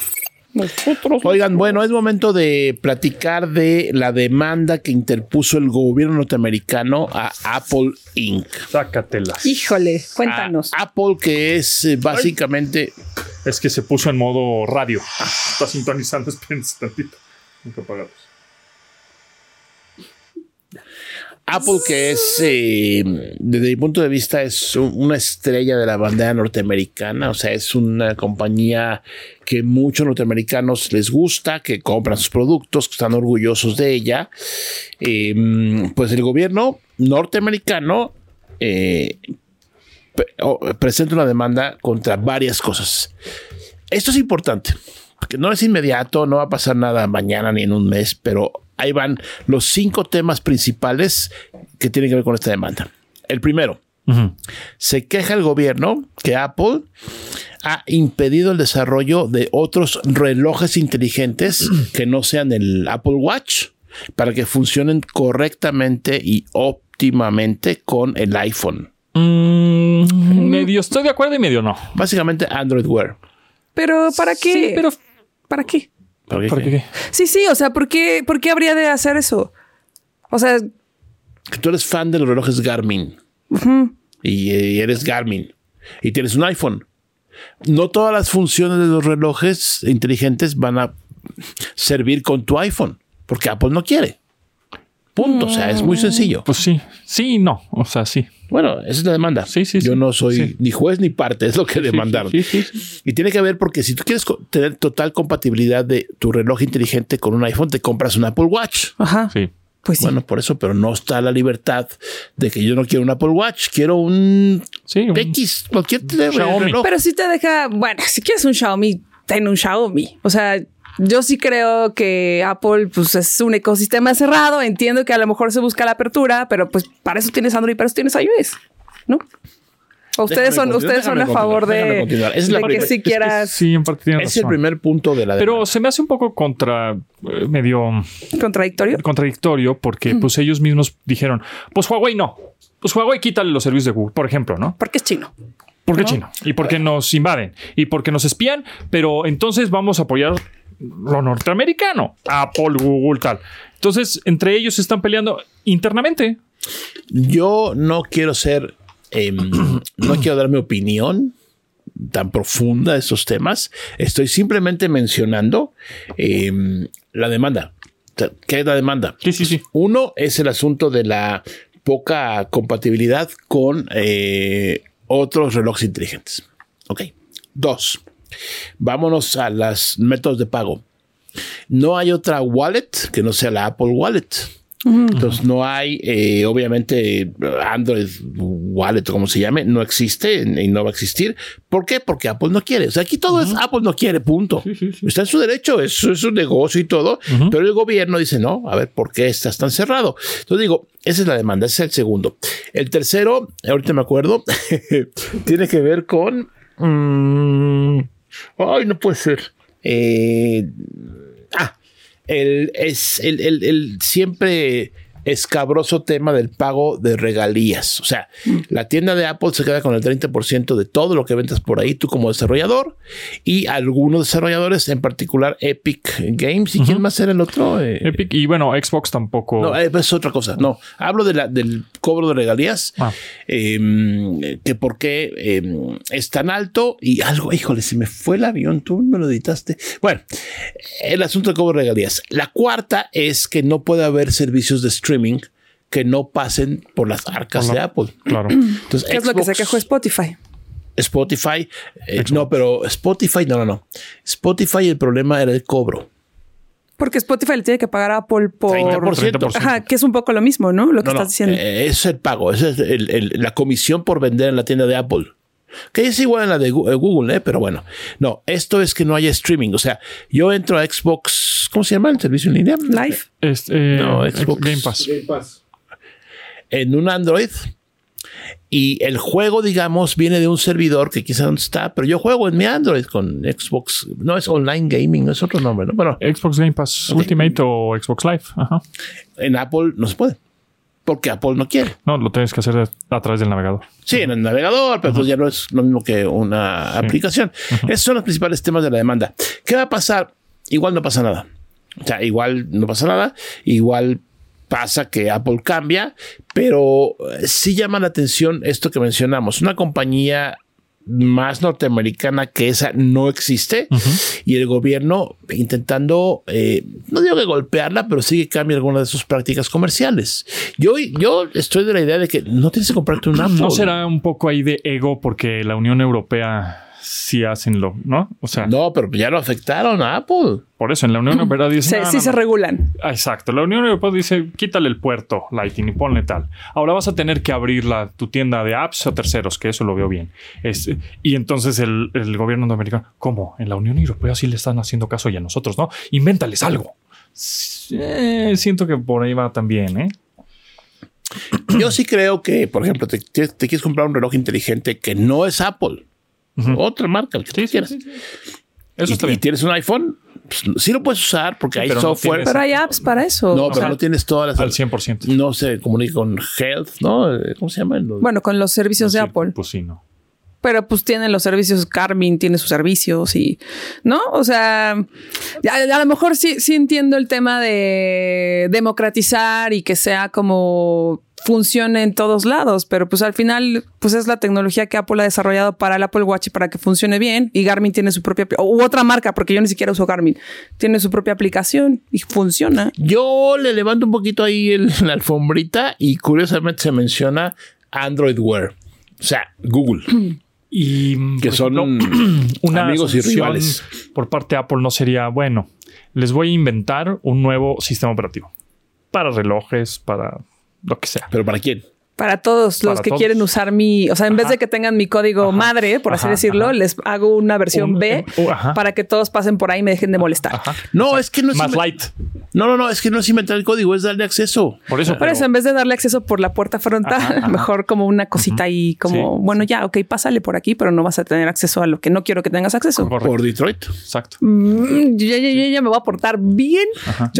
Oigan, bueno, es momento de platicar de la demanda que interpuso el gobierno norteamericano a Apple Inc.
Sácatelas.
Híjole, cuéntanos.
A Apple, que es básicamente...
Es que se puso en modo radio. Está sintonizando, espérense tantito. Nunca apagados.
Apple, que es, desde mi punto de vista, es una estrella de la bandera norteamericana. O sea, es una compañía que muchos norteamericanos les gusta, que compran sus productos, que están orgullosos de ella. Pues el gobierno norteamericano presenta una demanda contra varias cosas. Esto es importante, porque no es inmediato, no va a pasar nada mañana ni en un mes, pero ahí van los 5 temas principales que tienen que ver con esta demanda. El primero, se queja el gobierno que Apple ha impedido el desarrollo de otros relojes inteligentes que no sean el Apple Watch para que funcionen correctamente y óptimamente con el iPhone.
Medio estoy de acuerdo y medio no.
Básicamente Android Wear.
Pero ¿para qué?
Sí, pero
¿para qué?
¿Por qué?
¿por qué?
Sí, o sea, ¿por qué habría de hacer eso? O sea,
Que tú eres fan de los relojes Garmin y eres Garmin y tienes un iPhone. No todas las funciones de los relojes inteligentes van a servir con tu iPhone porque Apple no quiere. Punto. O sea, es muy sencillo.
Pues sí. Sí y no. O sea, sí.
Bueno, esa es la demanda.
Sí.
Yo no soy ni juez ni parte, es lo que demandaron.
Sí.
Y tiene que ver porque si tú quieres tener total compatibilidad de tu reloj inteligente con un iPhone, te compras un Apple Watch.
ajá.
Sí.
Pues sí.
Bueno, por eso, pero no está la libertad de que yo no quiero un Apple Watch, quiero un X, cualquier reloj.
Pero sí te deja, bueno, si quieres un Xiaomi, ten un Xiaomi. O sea, yo sí creo que Apple pues es un ecosistema cerrado. Entiendo que a lo mejor se busca la apertura, pero pues para eso tienes Android y para eso tienes iOS, ¿no? ¿O ustedes son a favor de que si quieras?
Sí, en parte tiene
Es el
razón.
primer punto de la demanda.
Pero se me hace un poco medio
contradictorio
porque pues ellos mismos dijeron, pues Huawei no. Pues Huawei quítale los servicios de Google, por ejemplo, ¿no?
Porque es chino.
Porque es chino. Y porque nos invaden. Y porque nos espían. Pero entonces vamos a apoyar lo norteamericano. Apple, Google, tal. Entonces, entre ellos se están peleando internamente.
Yo no quiero ser... no quiero dar mi opinión tan profunda de estos temas. Estoy simplemente mencionando la demanda. ¿Qué es la demanda?
Sí.
Uno es el asunto de la poca compatibilidad con otros relojes inteligentes. Ok. 2. Vámonos a los métodos de pago. No hay otra wallet que no sea la Apple Wallet. Entonces no hay, obviamente, Android Wallet, como se llame, no existe y no va a existir. ¿Por qué? Porque Apple no quiere. O sea, aquí todo es Apple no quiere, punto. Sí. Está en su derecho, eso es un negocio y todo, pero el gobierno dice, no, a ver, ¿por qué estás tan cerrado? Entonces digo, esa es la demanda, ese es el segundo. El tercero, ahorita me acuerdo, tiene que ver con... ay, no puede ser. El siempre escabroso tema del pago de regalías. O sea, la tienda de Apple se queda con el 30% de todo lo que ventas por ahí, tú como desarrollador, y algunos desarrolladores, en particular Epic Games. ¿Y quién más era el otro?
Epic. Y bueno, Xbox tampoco.
No, es otra cosa. No, hablo del cobro de regalías. Que por qué es tan alto y algo. Híjole, se me fue el avión. Tú me lo editaste. Bueno, el asunto del cobro de regalías. La cuarta es que no puede haber servicios de streaming que no pasen por las arcas de Apple.
Claro.
Entonces,
¿Qué es lo que se quejó Spotify?
No, pero Spotify, no. Spotify, el problema era el cobro.
Porque Spotify le tiene que pagar a Apple por
30%.
Ajá, que es un poco lo mismo, ¿no? Lo que estás diciendo.
Es el pago, es la comisión por vender en la tienda de Apple. Que es igual en la de Google, pero bueno. No, esto es que no haya streaming. O sea, yo entro a Xbox, ¿cómo se llama el servicio en línea?
Live.
No, Xbox
Game Pass.
En un Android. Y el juego, digamos, viene de un servidor que quizá no está, pero yo juego en mi Android con Xbox. No es online gaming, no es otro nombre, ¿no? Bueno,
Xbox Game Pass Ultimate o Xbox Live. Ajá.
En Apple no se puede. Porque Apple no quiere.
No, lo tienes que hacer a través del navegador.
Sí, en el navegador, pero pues ya no es lo mismo que una aplicación. Esos son los principales temas de la demanda. ¿Qué va a pasar? Igual no pasa nada. O sea, igual no pasa nada. Igual pasa que Apple cambia, pero sí llama la atención esto que mencionamos. Una compañía más norteamericana que esa no existe, y el gobierno intentando, no digo que golpearla, pero sí que cambie algunas de sus prácticas comerciales. Yo estoy de la idea de que no tienes que comprarte un Apple.
¿No será un poco ahí de ego porque la Unión Europea sí hacen ¿no? O sea,
no, pero ya lo afectaron a Apple.
Por eso en la Unión Europea dice
sí se regulan.
Exacto. La Unión Europea dice quítale el puerto Lightning y ponle tal. Ahora vas a tener que abrir tu tienda de apps a terceros, que eso lo veo bien. Y entonces el gobierno norteamericano, ¿cómo? En la Unión Europea sí le están haciendo caso y a nosotros no. Invéntales algo. Siento que por ahí va también,
Yo sí creo que, por ejemplo, te quieres comprar un reloj inteligente que no es Apple. Otra marca, el que tú quieras.
Sí. Eso está bien.
¿Y tienes un iPhone? Pues, sí lo puedes usar porque hay software.
Pero hay apps para eso.
No, pero no tienes todas las...
Al 100%.
No se comunica con Health, ¿no? ¿Cómo se llama?
Bueno, con los servicios de Apple.
Pues sí, no.
Pero pues tienen los servicios, Garmin tiene sus servicios y, ¿no? O sea, a lo mejor sí entiendo el tema de democratizar y que sea como funcione en todos lados, pero pues al final pues es la tecnología que Apple ha desarrollado para el Apple Watch para que funcione bien, y Garmin tiene su propia, u otra marca, porque yo ni siquiera uso Garmin, tiene su propia aplicación y funciona.
Yo le levanto un poquito ahí la alfombrita y curiosamente se menciona Android Wear, o sea, Google.
Y
que son
una
amigos y rivales.
Por parte de Apple no sería, bueno, les voy a inventar un nuevo sistema operativo para relojes, para lo que sea.
¿Pero para quién?
Para todos los que quieren usar o sea, en vez de que tengan mi código madre, por así decirlo, les hago una versión B para que todos pasen por ahí y me dejen de molestar.
No, es que no es
más light.
No, es que no es inventar el código, es darle acceso.
Por eso,
en vez de darle acceso por la puerta frontal, mejor como una cosita ahí, como, ya, ok, pásale por aquí, pero no vas a tener acceso a lo que no quiero que tengas acceso.
Correcto. Por Detroit.
Exacto.
Yo ya me voy a portar bien.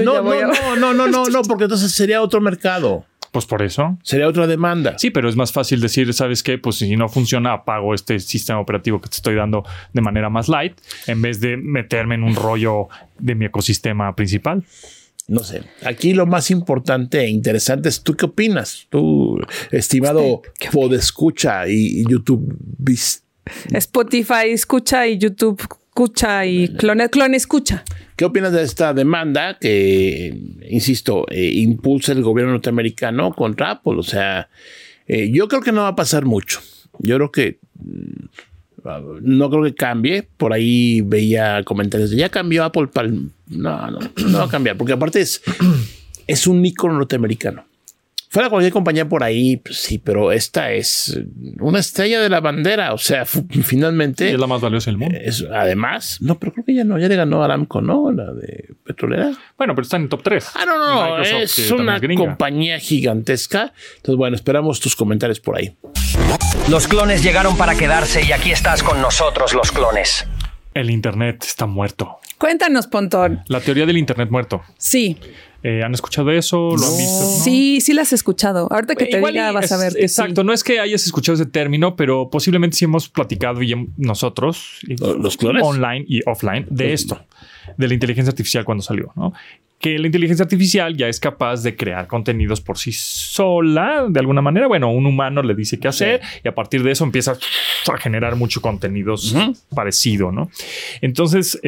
No, porque entonces sería otro mercado.
Pues por eso.
Sería otra demanda.
Sí, pero es más fácil decir, ¿sabes qué? Pues si no funciona, apago este sistema operativo que te estoy dando de manera más light, en vez de meterme en un rollo de mi ecosistema principal.
No sé. Aquí lo más importante e interesante es, ¿tú qué opinas? Tú, estimado podescucha y YouTube
Spotify escucha y YouTube escucha y clone escucha.
¿Qué opinas de esta demanda que, insisto, impulsa el gobierno norteamericano contra Apple? O sea, yo creo que no va a pasar mucho. Yo creo que no creo que cambie. Por ahí veía comentarios de ya cambió Apple para no va a cambiar, porque aparte es un ícono norteamericano. Fuera cualquier compañía por ahí, pues sí, pero esta es una estrella de la bandera. O sea, finalmente...
Es la más valiosa del mundo.
Además, no, pero creo que ya le ganó a Aramco, ¿no? La de petrolera.
Bueno, pero está en el top 3.
No, Microsoft, es una compañía gigantesca. Entonces, bueno, esperamos tus comentarios por ahí.
Los clones llegaron para quedarse y aquí estás con nosotros, los clones.
El Internet está muerto.
Cuéntanos, Pontón.
La teoría del Internet muerto.
Sí.
¿Han escuchado eso? ¿Lo han visto? ¿No?
Sí las he escuchado. Ahorita que te diga vas a ver.
Exacto. Sí. No es que hayas escuchado ese término, pero posiblemente sí hemos platicado nosotros,
los clones,
online y offline, de esto, de la inteligencia artificial cuando salió, ¿no? Que la inteligencia artificial ya es capaz de crear contenidos por sí sola, de alguna manera. Bueno, un humano le dice qué hacer y a partir de eso empieza a generar mucho contenidos parecido, ¿no? Entonces,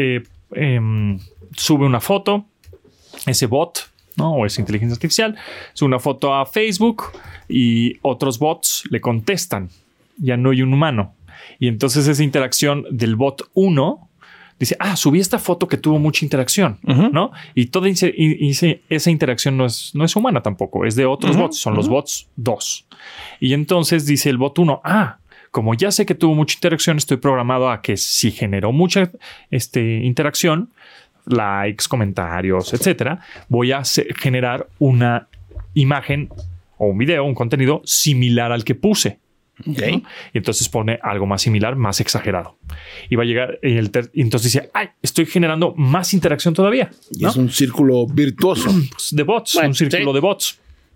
sube una foto, ese bot, ¿no? O esa inteligencia artificial, sube una foto a Facebook y otros bots le contestan. Ya no hay un humano. Y entonces esa interacción del bot 1 dice, subí esta foto que tuvo mucha interacción, ¿no? Y toda esa interacción no es humana tampoco, es de otros bots, son los bots 2. Y entonces dice el bot 1, como ya sé que tuvo mucha interacción, estoy programado a que si generó mucha interacción, likes, comentarios, etcétera, voy a generar una imagen o un video, un contenido similar al que puse.
Okay.
¿No? Y entonces pone algo más similar, más exagerado. Y va a llegar y entonces dice, estoy generando más interacción todavía, ¿no?
Es un círculo virtuoso
de bots, un círculo de bots.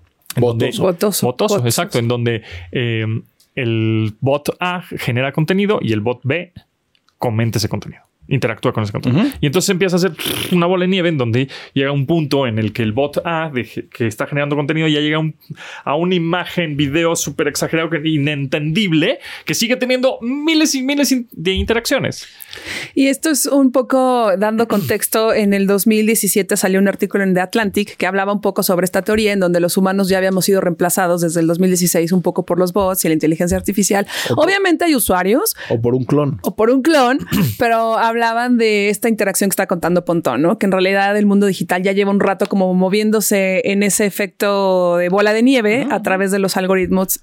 Botoso, exacto, en donde el bot A genera contenido y el bot B comenta ese contenido. interactúa con ese control. Y entonces empieza a hacer una bola de nieve en donde llega un punto en el que el bot A que está generando contenido ya llega a una imagen, video súper exagerado, inentendible, que sigue teniendo miles y miles de interacciones.
Y esto es un poco dando contexto. En el 2017 salió un artículo en The Atlantic que hablaba un poco sobre esta teoría en donde los humanos ya habíamos sido reemplazados desde el 2016 un poco por los bots y la inteligencia artificial. Obviamente hay usuarios.
O por un clon.
Pero hablaban de esta interacción que está contando Pontón, ¿no? Que en realidad el mundo digital ya lleva un rato como moviéndose en ese efecto de bola de nieve a través de los algoritmos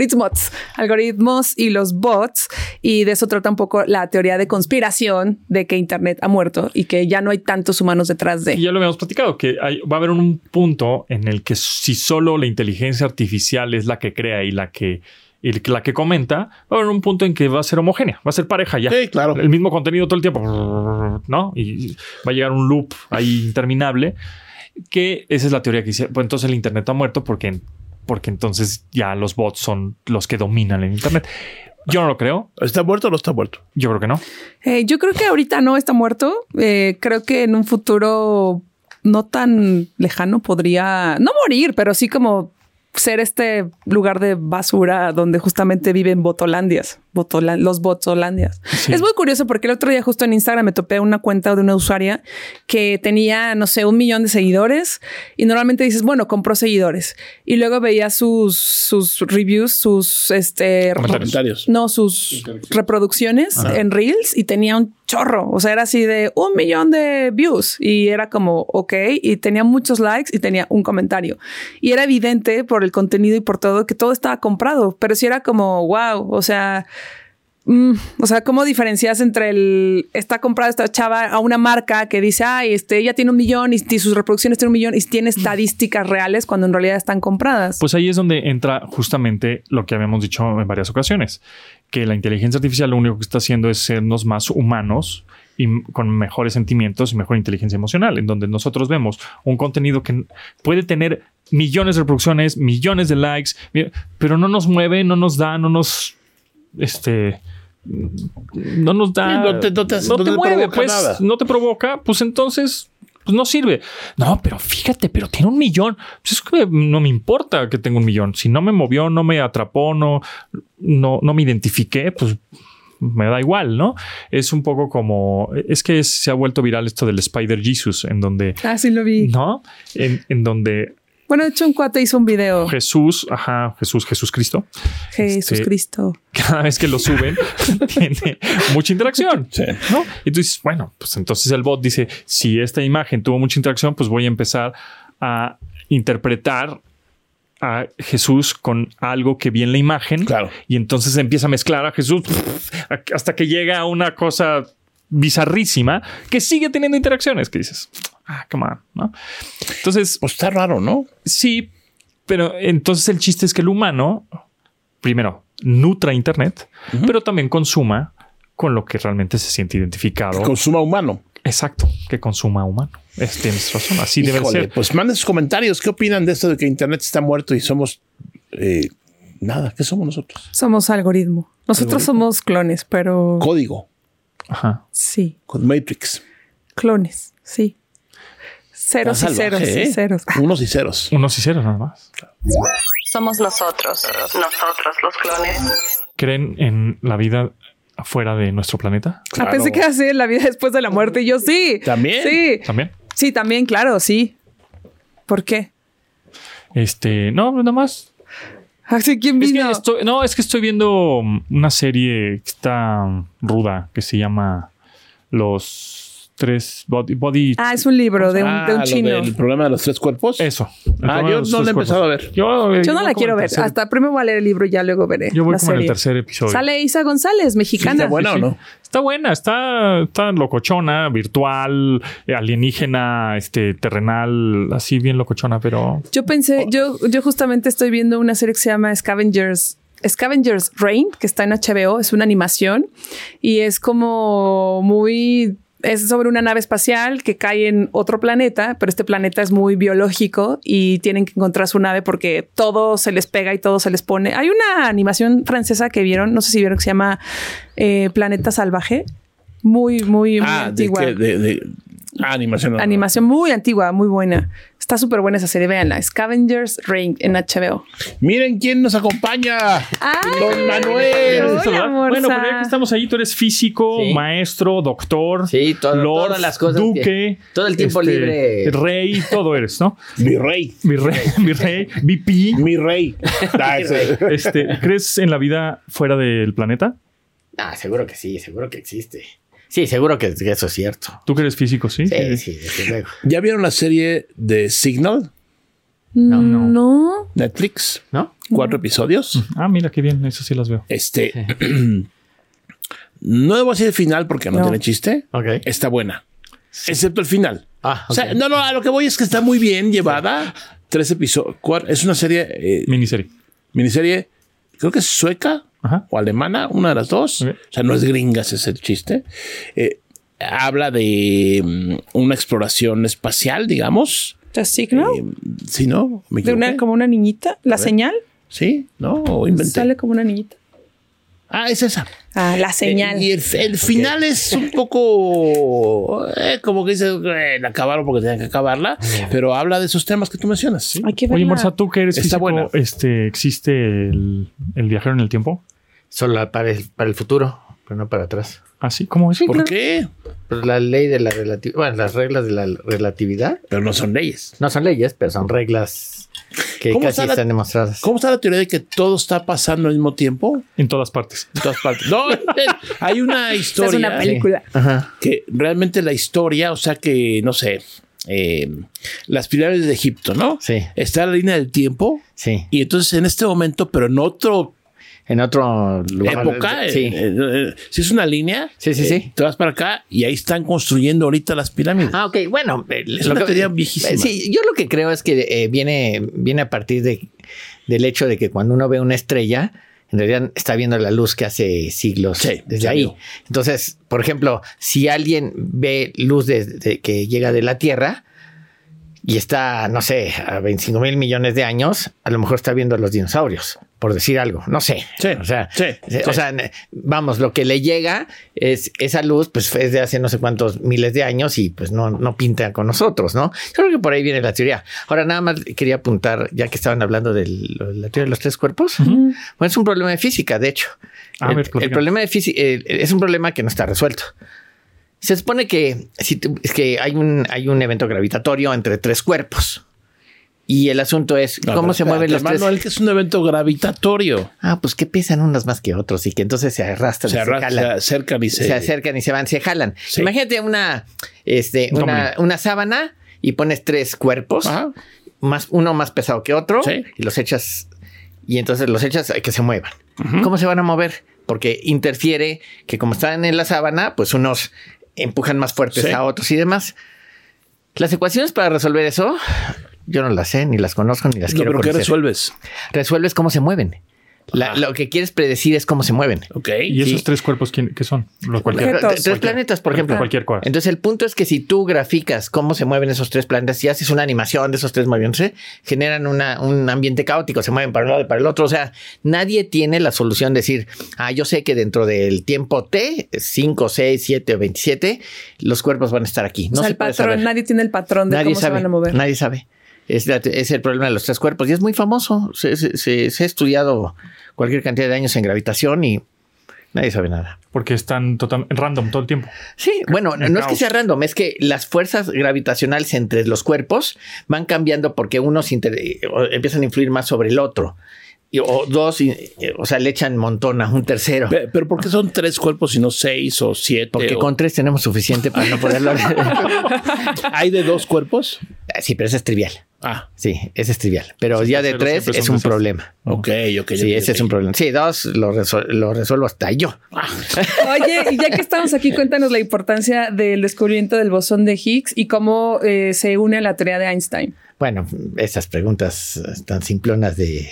y los bots. Y de eso trata un poco la teoría de conspiración de que Internet ha muerto y que ya no hay tantos humanos detrás de.
Y ya lo habíamos platicado, que va a haber un punto en el que si solo la inteligencia artificial es la que crea y la que comenta, va a haber un punto en que va a ser homogénea, va a ser pareja ya.
Sí, claro.
El mismo contenido todo el tiempo, ¿no? Y va a llegar un loop ahí interminable, que esa es la teoría que dice, pues entonces el Internet ha muerto porque entonces ya los bots son los que dominan el Internet. Yo no lo creo.
¿Está muerto o no está muerto?
Yo creo que no.
Yo creo que ahorita no está muerto. Creo que en un futuro no tan lejano podría no morir, pero sí como ser este lugar de basura donde justamente viven botolandias, los botolandias. Sí. Es muy curioso porque el otro día justo en Instagram me topé una cuenta de una usuaria que tenía, no sé, 1 millón de seguidores y normalmente dices, bueno, compró seguidores y luego veía sus reviews, sus
comentarios.
No, sus reproducciones en Reels y tenía un chorro. O sea, era así de 1 millón de views y era como, ok, y tenía muchos likes y tenía un comentario. Y era evidente por el contenido y por todo que todo estaba comprado, pero sí era como, wow, o sea, ¿cómo diferencias entre está comprada esta chava a una marca que dice, ella tiene 1 millón y sus reproducciones tienen 1 millón y tiene estadísticas reales cuando en realidad están compradas?
Pues ahí es donde entra justamente lo que habíamos dicho en varias ocasiones, que la inteligencia artificial lo único que está haciendo es sernos más humanos y con mejores sentimientos y mejor inteligencia emocional, en donde nosotros vemos un contenido que puede tener millones de reproducciones, millones de likes, pero no nos mueve, no nos da, no nos da, no te mueve, pues nada. No te provoca, pues entonces pues no sirve. No, pero fíjate, pero tiene 1 millón. Pues es que no me importa que tenga 1 millón. Si no me movió, no me atrapó, no me identifiqué, pues me da igual, ¿no? Es un poco como... Es que se ha vuelto viral esto del Spider Jesus, en donde...
sí lo vi.
¿No? En donde...
Bueno, de hecho un cuate hizo un video.
Jesús Cristo.
Jesús Cristo.
Cada vez que lo suben tiene mucha interacción. Sí. ¿No? Y tú dices, bueno, pues entonces el bot dice, si esta imagen tuvo mucha interacción, pues voy a empezar a interpretar a Jesús con algo que vi en la imagen.
Claro.
Y entonces empieza a mezclar a Jesús hasta que llega a una cosa bizarrísima que sigue teniendo interacciones, que dices, come on, ¿no? Entonces,
pues está raro, ¿no?
Sí, pero entonces el chiste es que el humano, primero, nutra Internet, pero también consuma con lo que realmente se siente identificado.
Que consuma humano.
Exacto, que consuma humano. Tienes razón, así debe ser.
Pues manden sus comentarios. ¿Qué opinan de esto de que Internet está muerto y somos nada? ¿Qué somos nosotros?
Somos algoritmo. Nosotros somos clones, pero...
Código.
Ajá.
Sí.
Con Matrix.
Clones, sí. Ceros y ceros y ceros.
Unos y ceros.
Unos y ceros nada más.
Somos nosotros los clones.
¿Creen en la vida afuera de nuestro planeta?
Claro. Pensé que así la vida después de la muerte. Y yo sí.
¿También?
Sí.
¿También?
Sí, también, claro, sí. ¿Por qué?
No, nada más.
Así, ¿quién vino?
Es que estoy viendo una serie que está ruda, que se llama Los 3 Body.
Es un libro de un chino.
¿El problema de los 3 cuerpos?
Eso.
Yo no lo he empezado a ver.
Yo no la quiero ver. Hasta primero voy a leer el libro y ya luego veré.
Yo voy como en el tercer episodio.
Sale Isa González, mexicana.
¿Está buena o no?
Está buena, está locochona, virtual, alienígena, terrenal, así bien locochona, pero...
Yo pensé, yo justamente estoy viendo una serie que se llama Scavengers Reign, que está en HBO, es una animación y es como muy... Es sobre una nave espacial que cae en otro planeta, pero este planeta es muy biológico y tienen que encontrar su nave porque todo se les pega y todo se les pone. Hay una animación francesa que vieron, no sé si vieron, que se llama Planeta Salvaje. muy, muy, muy antigua.
Animación.
Animación muy antigua, muy buena. Está súper buena esa serie, véanla. Scavengers Reign en HBO.
Miren quién nos acompaña. Don Manuel.
Hola,
bueno, pero ya que estamos ahí, tú eres físico, maestro, doctor,
Lord,
todas las cosas, duque,
todo el tiempo libre,
rey, todo eres, ¿no?
Virrey,
VP,
mi rey.
¿Crees en la vida fuera del planeta?
Seguro que sí, seguro que existe. Sí, seguro que eso es cierto.
¿Tú que eres físico, sí?
Sí, desde luego.
¿Ya vieron la serie de Signal?
No.
Netflix.
¿No?
4 episodios.
Mira qué bien, eso sí las veo.
No debo decir el final porque no tiene chiste.
Okay.
Está buena. Excepto el final.
Okay.
O sea, no, a lo que voy es que está muy bien llevada. 3 episodios. Es una serie... Miniserie. Creo que es sueca. O alemana, una de las dos. Okay. O sea, no es gringa, ese es el chiste. Habla de una exploración espacial, digamos.
¿The Signal?
Sí, ¿no?
Como una niñita. ¿La señal?
Sí, ¿no? O inventé.
Sale como una niñita.
Es esa.
La señal.
Y el final es un poco como que dice, la acabaron porque tenían que acabarla, pero habla de esos temas que tú mencionas. ¿Sí?
Oye, Morsa, ¿tú que eres
físico,
buena. ¿Existe el viajero en el tiempo?
Solo para el futuro, pero no para atrás.
¿Así? ¿Cómo es?
¿Por qué?
Pues la ley de la relatividad, bueno, las reglas de la relatividad.
Pero no son leyes.
No son leyes, pero son reglas que casi están demostradas.
¿Cómo está la teoría de que todo está pasando al mismo tiempo?
En todas partes.
En todas partes. No, hay una historia.
Es una película.
Que realmente la historia, o sea que, no sé, las pirámides de Egipto, ¿no?
Sí.
Está la línea del tiempo.
Sí.
Y entonces en este momento, pero en otro
lugar.
Época.
Sí.
Si es una línea.
Sí.
Te vas para acá y ahí están construyendo ahorita las pirámides.
Ok. Bueno.
Es una teoría viejísima.
Sí, yo lo que creo es que viene a partir del hecho de que cuando uno ve una estrella, en realidad está viendo la luz que hace siglos desde ahí. Entonces, por ejemplo, si alguien ve luz que llega de la Tierra y está, no sé, a 25,000 millones de años, a lo mejor está viendo a los dinosaurios, por decir algo. No sé. O sea, vamos, lo que le llega es esa luz, pues es de hace no sé cuántos miles de años y pues no pinta con nosotros, ¿no? Yo creo que por ahí viene la teoría. Ahora, nada más quería apuntar, ya que estaban hablando de la teoría de los 3 cuerpos. Bueno, es un problema de física, de hecho. El problema de física es un problema que no está resuelto. Se supone que hay un evento gravitatorio entre 3 cuerpos. Y el asunto es cómo se mueven los 3.
Manuel, que es un evento gravitatorio.
Pues que pesan unos más que otros y que entonces se arrastran, se
acercan y
se jalan. Sí. Imagínate una sábana y pones 3 cuerpos, uno más pesado que otro, y los echas, y entonces los echas a que se muevan. ¿Cómo se van a mover? Porque interfiere que como están en la sábana, pues unos empujan más fuertes a otros y demás. Las ecuaciones para resolver eso, yo no las sé, ni las conozco, ni las quiero conocer.
¿Pero qué resuelves?
Resuelves cómo se mueven. Lo que quieres predecir es cómo se mueven.
¿Y esos 3 cuerpos qué son?
3 planetas, por ejemplo.
Cualquier cosa.
Entonces, el punto es que si tú graficas cómo se mueven esos 3 planetas y haces una animación de esos 3 moviéndose, generan un ambiente caótico, se mueven para un lado y para el otro. O sea, nadie tiene la solución de decir, yo sé que dentro del tiempo T, 5, 6, 7 o 27, los cuerpos van a estar aquí. No se puede saber.
Nadie tiene el patrón de cómo se van a mover.
Nadie sabe. Es el problema de los 3 cuerpos y es muy famoso. Se ha estudiado cualquier cantidad de años en gravitación y nadie sabe nada.
Porque están random todo el tiempo.
Sí, bueno, no es que sea random, es que las fuerzas gravitacionales entre los cuerpos van cambiando porque unos empiezan a influir más sobre el otro. O 2, o sea, le echan montón a un tercero.
¿Pero por qué son 3 cuerpos y no 6 o 7?
Porque con 3 tenemos suficiente para no poderlo.
¿Hay de 2 cuerpos?
Sí, pero ese es trivial. Sí, ese es trivial. Pero ya de 3 es un problema.
Ok.
Sí, ese es un problema. Sí, 2 lo resuelvo hasta yo.
Oye, y ya que estamos aquí, cuéntanos la importancia del descubrimiento del bosón de Higgs y cómo se une a la teoría de Einstein.
Bueno, esas preguntas tan simplonas de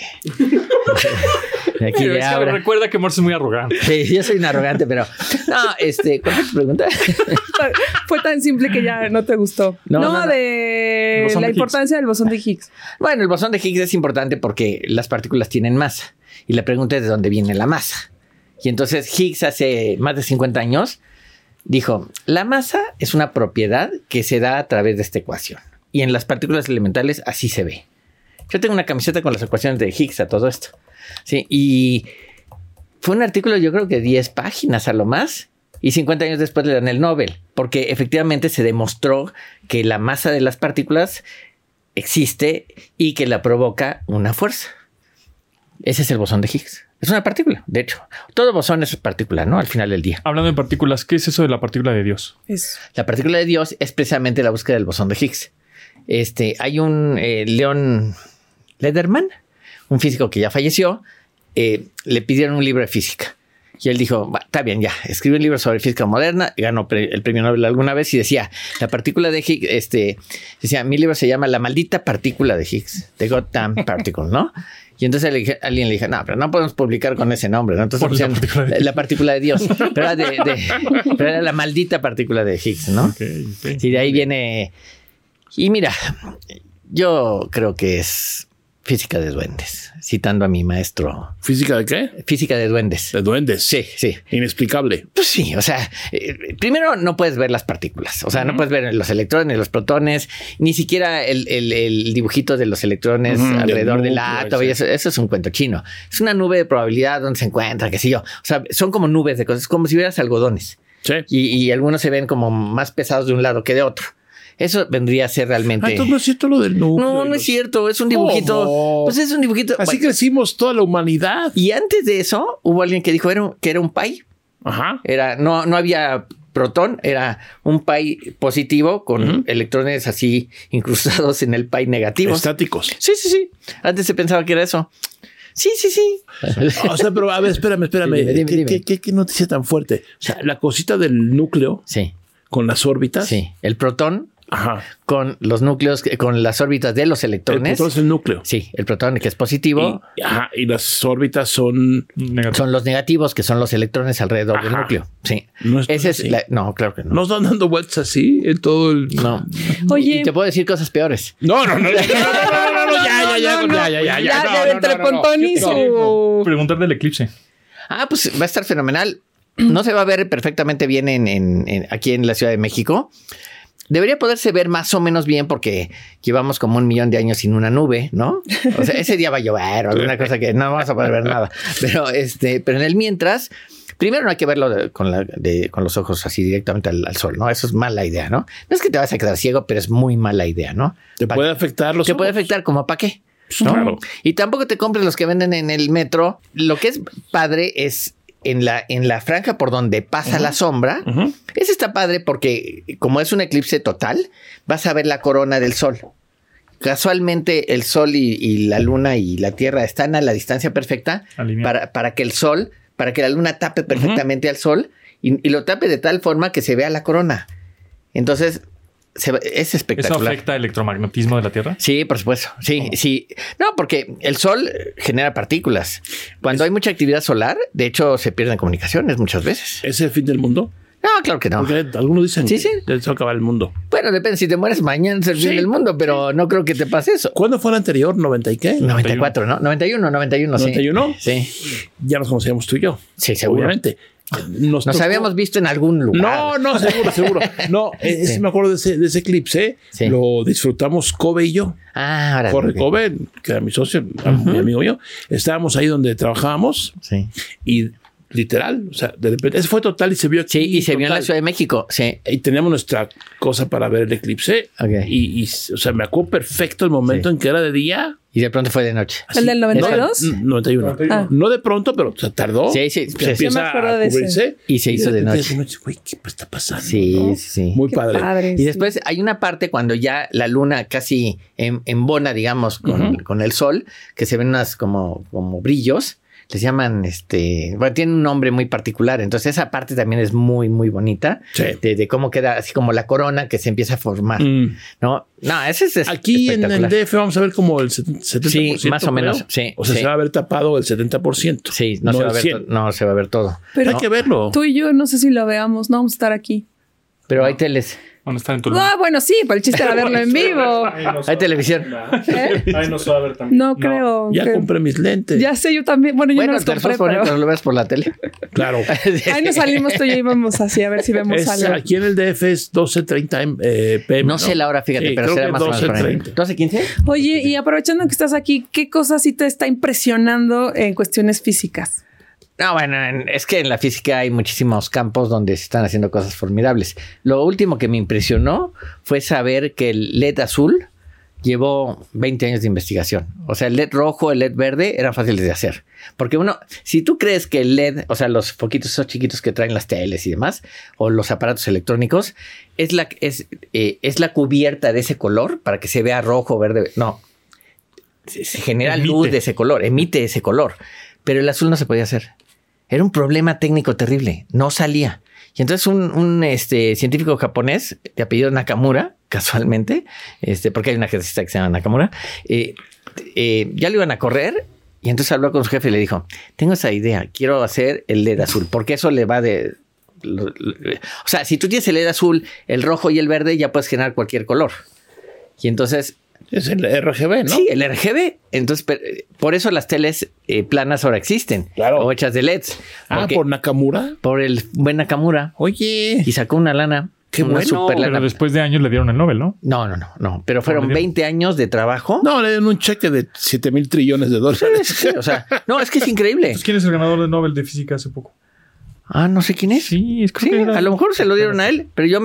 aquí
pero
de ahora.
Recuerda que Morse es muy arrogante.
Sí, yo soy un arrogante, pero no, ¿cuál es tu pregunta?
Fue tan simple que ya no te gustó. No, de la importancia del bosón de Higgs.
Bueno, el bosón de Higgs es importante porque las partículas tienen masa y la pregunta es de dónde viene la masa. Y entonces Higgs hace más de 50 años dijo, la masa es una propiedad que se da a través de esta ecuación. Y en las partículas elementales así se ve. Yo tengo una camiseta con las ecuaciones de Higgs a todo esto. Sí, y fue un artículo, yo creo que 10 páginas a lo más. Y 50 años después le dan el Nobel. Porque efectivamente se demostró que la masa de las partículas existe y que la provoca una fuerza. Ese es el bosón de Higgs. Es una partícula, de hecho. Todo bosón es partícula, ¿no? Al final del día.
Hablando de partículas, ¿qué es eso de la partícula de Dios?
La partícula de Dios es precisamente la búsqueda del bosón de Higgs. Hay un Leon Lederman, un físico que ya falleció, le pidieron un libro de física. Y él dijo, está bien, ya, escribe un libro sobre física moderna, ganó el premio Nobel alguna vez y decía, la partícula de Higgs, decía, mi libro se llama La maldita partícula de Higgs, The Goddamn Particle, ¿no? Y entonces alguien le dijo, no, pero no podemos publicar con ese nombre, ¿no? Entonces la partícula de Dios, pero era la maldita partícula de Higgs, ¿no?
Okay.
Sí, de ahí viene. Y mira, yo creo que es física de duendes, citando a mi maestro.
¿Física de qué?
Física de duendes.
De duendes.
Sí, sí.
Inexplicable.
Pues sí, o sea, primero no puedes ver las partículas, o sea, no puedes ver los electrones, ni los protones, ni siquiera el dibujito de los electrones alrededor del átomo, y eso es un cuento chino. Es una nube de probabilidad donde se encuentra, qué sé yo. O sea, son como nubes de cosas, como si vieras algodones.
Sí.
Y algunos se ven como más pesados de un lado que de otro. Eso vendría a ser realmente.
Entonces no es cierto lo del núcleo.
No es cierto. Es un dibujito.
Oh,
pues es un dibujito.
Así crecimos toda la humanidad.
Y antes de eso, hubo alguien que dijo que era un pi.
Ajá.
No había protón, era un pi positivo con electrones así incrustados en el pi negativo.
Estáticos.
Sí. Antes se pensaba que era eso. Sí.
O sea, pero a ver, espérame.
Dime.
¿Qué noticia tan fuerte? O sea, la cosita del núcleo.
Sí.
Con las órbitas.
Sí. El protón.
Ajá.
Con los núcleos, con las órbitas de los electrones.
El protón es el núcleo.
Sí, el protón que es positivo.
Y las órbitas son
negativos.
Son los negativos, que son los electrones alrededor del núcleo. Sí. No, claro que no.
No están dando vueltas así en todo el.
No.
Oye.
Y te puedo decir cosas peores.
No. Ya.
Entre Pontón y su.
Preguntar del eclipse.
Pues va a estar fenomenal. No se va a ver perfectamente bien aquí en la Ciudad de México. Debería poderse ver más o menos bien porque llevamos como 1 millón de años sin una nube, ¿no? O sea, ese día va a llover o alguna cosa que no vamos a poder ver nada. Pero en el mientras, primero no hay que verlo con los ojos así directamente al sol, ¿no? Eso es mala idea, ¿no? No es que te vas a quedar ciego, pero es muy mala idea, ¿no?
¿Te puede afectar los ojos?
Te puede afectar, ¿como para qué? ¿No?
Claro.
Y tampoco te compres los que venden en el metro. Lo que es padre es en la franja por donde pasa la sombra. Ese está padre porque como es un eclipse total, vas a ver la corona del sol. Casualmente el sol y la luna y la tierra están a la distancia perfecta para que la luna tape perfectamente al sol y lo tape de tal forma que se vea la corona. Entonces es espectacular.
¿Eso afecta el electromagnetismo de la Tierra?
Sí, por supuesto. Sí. No, porque el sol genera partículas. Cuando hay mucha actividad solar, de hecho, se pierden comunicaciones muchas veces.
¿Es el fin del mundo?
No, claro que no.
Porque algunos dicen
que
se va a acabar el mundo.
Bueno, depende. Si te mueres mañana es el fin del mundo, pero no creo que te pase eso.
¿Cuándo fue el anterior? ¿90 y qué?
94, ¿no? 91, sí.
¿91?
Sí.
Ya nos conocíamos tú y yo.
Sí, seguro.
Obviamente.
Nos habíamos visto en algún lugar.
No, seguro. No, sí me acuerdo de ese eclipse. Sí. Lo disfrutamos Kobe y yo.
Ahora.
Jorge Kobe, que era mi socio, mi amigo y yo. Estábamos ahí donde trabajábamos.
Sí.
Y literal, o sea, de repente, ese fue total y se vio aquí.
Sí, y se vio en la Ciudad de México. Sí.
Y teníamos nuestra cosa para ver el eclipse.
Okay.
Y o sea, me acuerdo perfecto el momento en que era de día.
Y de pronto fue de noche.
¿El del 92?
91. No de pronto, pero o sea, tardó.
Sí.
Empieza a cubrirse.
Y se hizo de noche.
Güey, ¿qué está pasando?
Sí,
¿no?
sí.
Muy padre.
Y después hay una parte cuando ya la luna casi embona, digamos, con el sol, que se ven unas como brillos. Les llaman, bueno, tiene un nombre muy particular. Entonces esa parte también es muy, muy bonita. Sí. De cómo queda así como la corona que se empieza a formar. No, ese es
aquí en el DF vamos a ver como el 70%.
Sí, más o menos. Sí,
o sea, se va a ver tapado el 70%.
Sí, no se va a ver todo.
Pero
hay que verlo.
Tú y yo no sé si lo veamos, no vamos a estar aquí.
Pero hay teles.
Van a estar en Tulum.
Bueno, sí, pero el chiste era verlo en vivo.
Hay televisión.
Ahí no se va a ver también.
No creo.
Ya compré mis lentes.
Ya sé, yo también. Bueno, yo no los
te
compré,
los poner,
pero...
pero lo ves por la tele.
Claro.
Ahí nos salimos tú y yo y vamos así a ver si vemos algo.
Aquí en el DF es 12:30 PM.
No sé la hora, fíjate, pero será más o menos por ahí. 12:15.
Oye, y aprovechando que estás aquí, ¿qué cosa sí te está impresionando en cuestiones físicas?
No, bueno, es que en la física hay muchísimos campos donde se están haciendo cosas formidables. Lo último que me impresionó fue saber que el LED azul llevó 20 años de investigación. O sea, el LED rojo, el LED verde eran fáciles de hacer. Porque si tú crees que el LED, o sea, los foquitos esos chiquitos que traen las teles y demás, o los aparatos electrónicos, es la cubierta de ese color para que se vea rojo, verde. No, se genera luz de ese color, emite ese color. Pero el azul no se podía hacer. Era un problema técnico terrible. No salía. Y entonces un científico japonés de apellido Nakamura, casualmente, porque hay una ejercista que se llama Nakamura, ya lo iban a correr y entonces habló con su jefe y le dijo, tengo esa idea, quiero hacer el LED azul, porque eso le va de... O sea, si tú tienes el LED azul, el rojo y el verde, ya puedes generar cualquier color. Y entonces...
Es el RGB, ¿no?
Sí, el RGB. Entonces, por eso las teles planas ahora existen.
Claro.
O hechas de LEDs.
¿Por Nakamura?
Por el buen Nakamura.
Oye.
Y sacó una lana.
Qué
una
bueno.
super lana.
Pero después de años le dieron el Nobel, ¿no?
No. Pero fueron 20 años de trabajo.
No, le dieron un cheque de $7,000 trillones.
Sí, o sea, no, es que es increíble.
Pues, ¿quién es el ganador del Nobel de física hace poco?
No sé quién es.
Sí,
a lo mejor se lo dieron a él, pero yo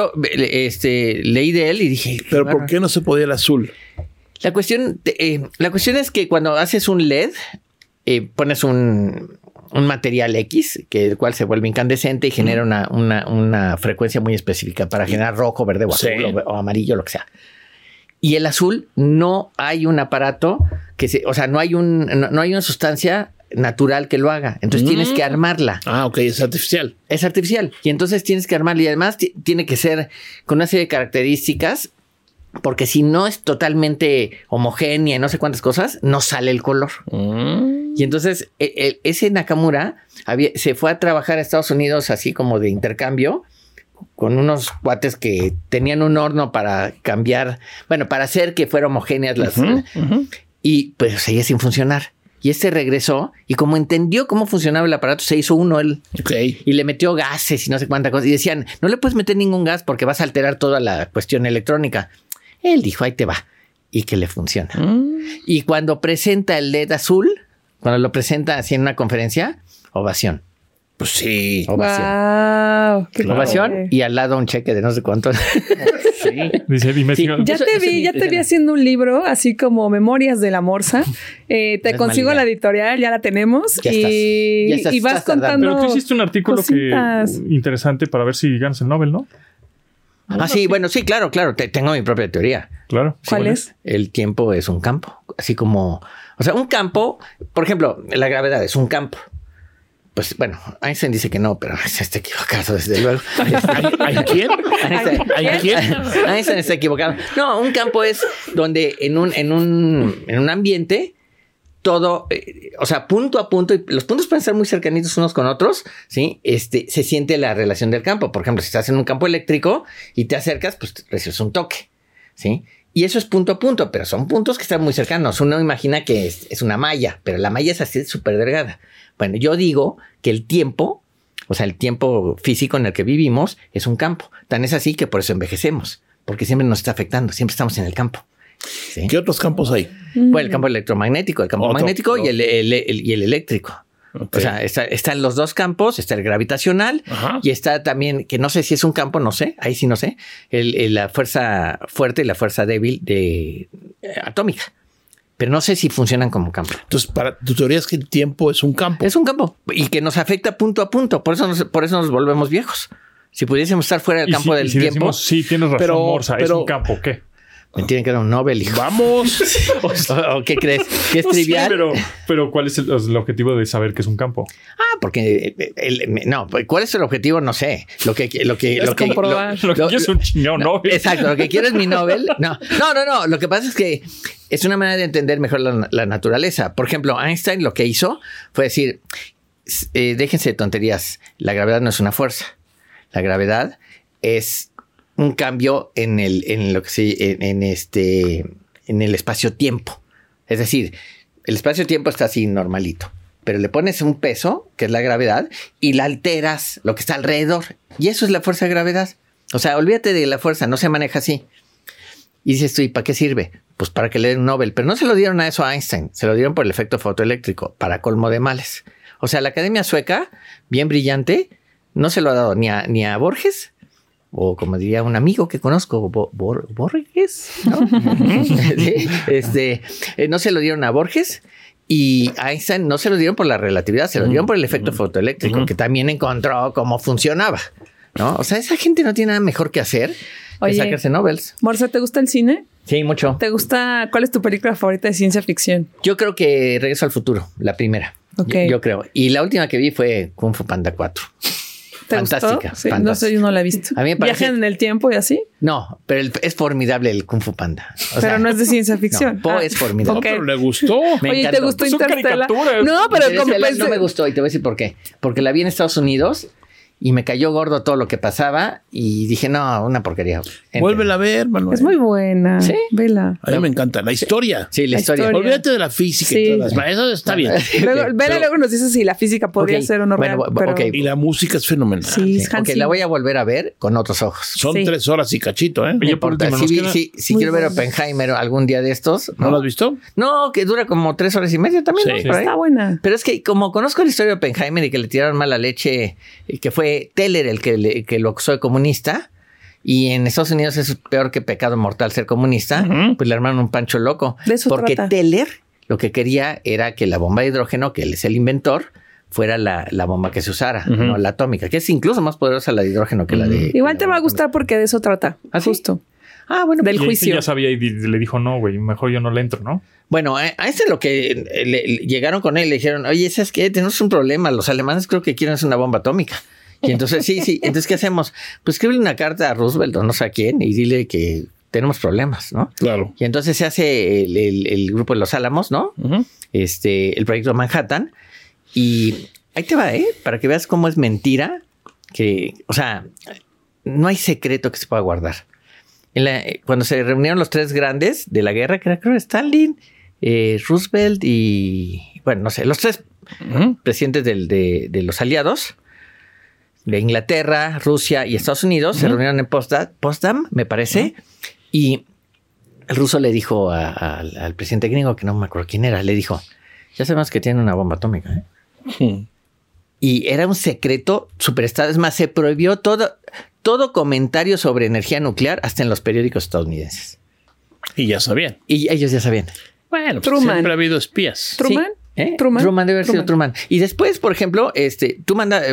leí de él y dije...
¿Pero por qué no se podía el azul?
La cuestión es que cuando haces un LED, pones un material X, el cual se vuelve incandescente y genera una frecuencia muy específica para generar rojo, verde o azul o amarillo, lo que sea. Y el azul no hay un aparato no hay una sustancia natural que lo haga. Entonces tienes que armarla.
Ok, es artificial.
Es artificial. Y entonces tienes que armarla y además tiene que ser con una serie de características. Porque si no es totalmente homogénea y no sé cuántas cosas, no sale el color. Y entonces ese Nakamura se fue a trabajar a Estados Unidos así como de intercambio con unos cuates que tenían un horno para cambiar, para hacer que fueran homogéneas las... Y pues seguía sin funcionar. Y regresó y como entendió cómo funcionaba el aparato, se hizo uno él. Y le metió gases y no sé cuántas cosas. Y decían, no le puedes meter ningún gas porque vas a alterar toda la cuestión electrónica. Él dijo, ahí te va. Y que le funciona. Y cuando presenta el LED azul, cuando lo presenta así en una conferencia, ovación.
Pues sí.
Ovación.
Wow, ovación y al lado un cheque de no sé cuánto.
Sí. Dice,
ya te vi haciendo un libro, así como Memorias de la Morsa. Te consigo la editorial, ya la tenemos. Y vas contando.
Pero tú hiciste un artículo interesante para ver si ganas el Nobel, ¿no?
Sí, bueno, sí, claro. Tengo mi propia teoría.
Claro.
¿Cuál es?
El tiempo es un campo. Así como, un campo, por ejemplo, la gravedad es un campo. Pues bueno, Einstein dice que no, pero está equivocado, desde luego.
¿Hay quién?
Einstein está equivocado. No, un campo es donde en un ambiente todo, punto a punto, y los puntos pueden ser muy cercanitos unos con otros, ¿sí? Se siente la relación del campo. Por ejemplo, si estás en un campo eléctrico y te acercas, pues recibes un toque, ¿sí? Y eso es punto a punto, pero son puntos que están muy cercanos. Uno imagina que es una malla, pero la malla es así súper delgada. Bueno, yo digo que el tiempo, el tiempo físico en el que vivimos es un campo. Tan es así que por eso envejecemos, porque siempre nos está afectando, siempre estamos en el campo. ¿Sí?
¿Qué otros campos hay?
Bueno, el campo electromagnético, y el eléctrico. Okay. Están los dos campos, está el gravitacional. Ajá. Y está también, que no sé si es un campo, no sé, ahí sí no sé, la fuerza fuerte y la fuerza débil atómica. Pero no sé si funcionan como campo.
Entonces, para tu teoría es que el tiempo es un campo.
Es un campo y que nos afecta punto a punto. Por eso nos volvemos viejos. Si pudiésemos estar fuera del campo del tiempo.
Decimos, sí, tienes razón, Morsa, es un campo, ¿qué?
Me tienen que dar un Nobel, hijo.
¡Vamos!
¿O qué crees? ¿Que es trivial?
Sí, pero ¿cuál es el objetivo de saber que es un campo?
Porque... ¿cuál es el objetivo? No sé. Lo que quiero
es un chingón Nobel.
Exacto. Lo que quiero es mi Nobel. No. Lo que pasa es que es una manera de entender mejor la naturaleza. Por ejemplo, Einstein lo que hizo fue decir, déjense de tonterías. La gravedad no es una fuerza. La gravedad es un cambio en el espacio-tiempo. Es decir, el espacio-tiempo está así normalito, pero le pones un peso, que es la gravedad, y la alteras lo que está alrededor. Y eso es la fuerza de gravedad. O sea, olvídate de la fuerza, no se maneja así. Y dices tú, ¿y para qué sirve? Pues para que le den un Nobel. Pero no se lo dieron a eso a Einstein, se lo dieron por el efecto fotoeléctrico, para colmo de males. O sea, la Academia Sueca, bien brillante, no se lo ha dado ni a Borges, o como diría un amigo que conozco, Borges, ¿no? Sí, no se lo dieron a Borges, y a Einstein no se lo dieron por la relatividad, se lo dieron por el efecto fotoeléctrico, que también encontró cómo funcionaba, ¿no? O sea, esa gente no tiene nada mejor que hacer que sacarse Nobels.
Morse, ¿te gusta el cine?
Sí, mucho.
¿Te gusta? ¿Cuál es tu película favorita de ciencia ficción?
Yo creo que Regreso al Futuro, la primera.
Okay.
Yo creo. Y la última que vi fue Kung Fu Panda 4.
¿Te
fantástica,
gustó? Sí,
fantástica.
no sé, yo no la he visto.
A mí me parece...
¿Viajan en el tiempo y así?
No, pero es formidable el Kung Fu Panda.
Pero no es de ciencia ficción.
No, Po es formidable.
No, pero le gustó.
Oye, ¿te gustó Interstellar?
No,
pero como
no me gustó y te voy a decir por qué. Porque la vi en Estados Unidos y me cayó gordo todo lo que pasaba y dije, no, una porquería.
Vuélvela a ver, Manuel.
Es muy buena.
¿Sí?
Vela.
A mí me encanta. La historia.
Sí, la historia.
Olvídate de la física y todas las... Eso está bien.
Luego nos dices si la física podría ser o no real. Pero...
Y la música es fenomenal.
Sí,
ok, la voy a volver a ver con otros ojos.
Son 3 horas y cachito, ¿eh?
No importa. Si quiero ver Oppenheimer algún día de estos.
¿No lo has visto?
No, que dura como 3 horas y media también.
Sí.
¿no?
Está buena.
Pero es que como conozco la historia de Oppenheimer y que le tiraron mala leche, que fue Teller el que lo acusó de comunista, y en Estados Unidos es peor que pecado mortal ser comunista, pues le armaron un pancho loco.
De eso
porque
trata.
Teller lo que quería era que la bomba de hidrógeno, que él es el inventor, fuera la bomba que se usara, no la atómica, que es incluso más poderosa la de hidrógeno que la de...
Igual te va a gustar porque de eso trata.
¿Ah, sí?
Justo.
Ah, bueno.
Del juicio.
Ya sabía y le dijo, no, güey, mejor yo no le entro, ¿no?
Bueno, a ese lo que llegaron con él, le dijeron, oye, ¿sabes qué? Tenemos un problema, los alemanes creo que quieren hacer una bomba atómica. Y entonces, sí, entonces, ¿qué hacemos? Pues escríbele una carta a Roosevelt o no sé a quién y dile que tenemos problemas, ¿no?
Claro.
Y entonces se hace el grupo de los Álamos, ¿no? El proyecto Manhattan. Y ahí te va, para que veas cómo es mentira que, o sea, no hay secreto que se pueda guardar. Cuando se reunieron los 3 grandes de la guerra, que era creo Stalin, Roosevelt y, bueno, no sé, los 3 presidentes de los aliados, de Inglaterra, Rusia y Estados Unidos, se reunieron en Potsdam, me parece, y el ruso le dijo al presidente gringo, que no me acuerdo quién era, le dijo, ya sabemos que tienen una bomba atómica, Y era un secreto superestado. Es más, se prohibió todo comentario sobre energía nuclear hasta en los periódicos estadounidenses.
Y ya sabían.
Y ellos ya sabían.
Bueno, pues siempre ha habido espías.
¿Truman?
Sí. Truman debe haber sido Truman. Y después, por ejemplo, tú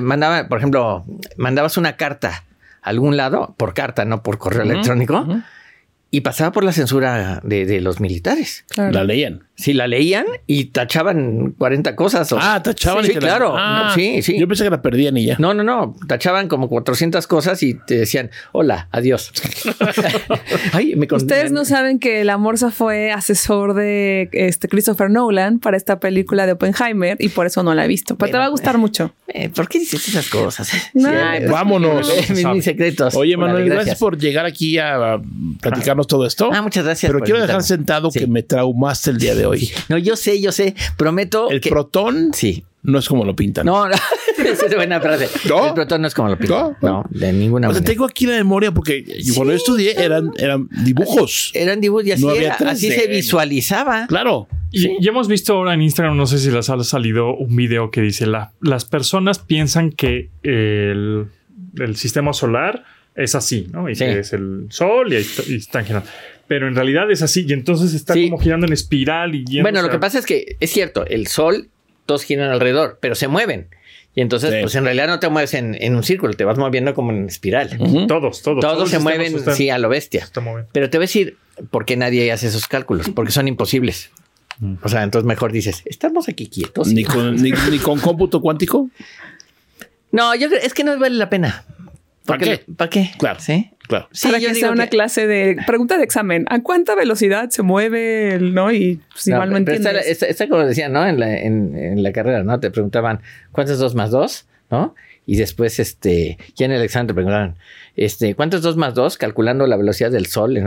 mandabas una carta a algún lado, por carta, no por correo electrónico, y pasaba por la censura de los militares.
Claro.
La leían.
Sí, la leían y tachaban 40 cosas.
Tachaban.
Sí, claro. Sí.
Yo pensé que la perdían y ya.
No. Tachaban como 400 cosas y te decían, hola, adiós.
Ustedes no saben que la Morsa fue asesor de Christopher Nolan para esta película de Oppenheimer y por eso no la he visto. Pero te va a gustar mucho.
¿Por qué dices esas cosas?
Vámonos.
Mis secretos.
Oye, Manuel, gracias por llegar aquí a platicarnos todo esto.
Muchas gracias.
Pero quiero dejar sentado que me traumaste el día de hoy.
No, yo sé. Prometo
el protón no es como lo pintan.
No. Esa es buena frase.
¿No?
El protón no es como lo pintan. No, de ninguna manera.
Tengo aquí la memoria porque cuando yo estudié eran dibujos.
Eran dibujos y así se visualizaba.
Claro.
Y hemos visto ahora en Instagram, no sé si les ha salido un video que dice las personas piensan que el sistema solar es así, ¿no? Y que es el sol y están girando. Pero en realidad es así y entonces está como girando en espiral y yendo.
Bueno, lo que pasa es que es cierto, el sol, todos giran alrededor, pero se mueven. Y entonces, pues en realidad no te mueves en un círculo, te vas moviendo como en espiral.
Todos
se mueven, a lo bestia. Pero te voy a decir por qué nadie hace esos cálculos, porque son imposibles. O sea, entonces mejor dices, estamos aquí quietos.
¿Ni con cómputo cuántico?
No, es que no vale la pena.
¿Para
qué?
Claro.
¿Sí?
Claro.
Sí, para que sea una clase de pregunta de examen. ¿A cuánta velocidad se mueve ¿no? Y pues, igual no entiendes.
Está como decían, ¿no? En la carrera, ¿no? Te preguntaban, ¿cuánto es 2 más 2? ¿no? Y después, ya en el examen te preguntaron, ¿cuánto es 2 más 2? Calculando la velocidad del sol.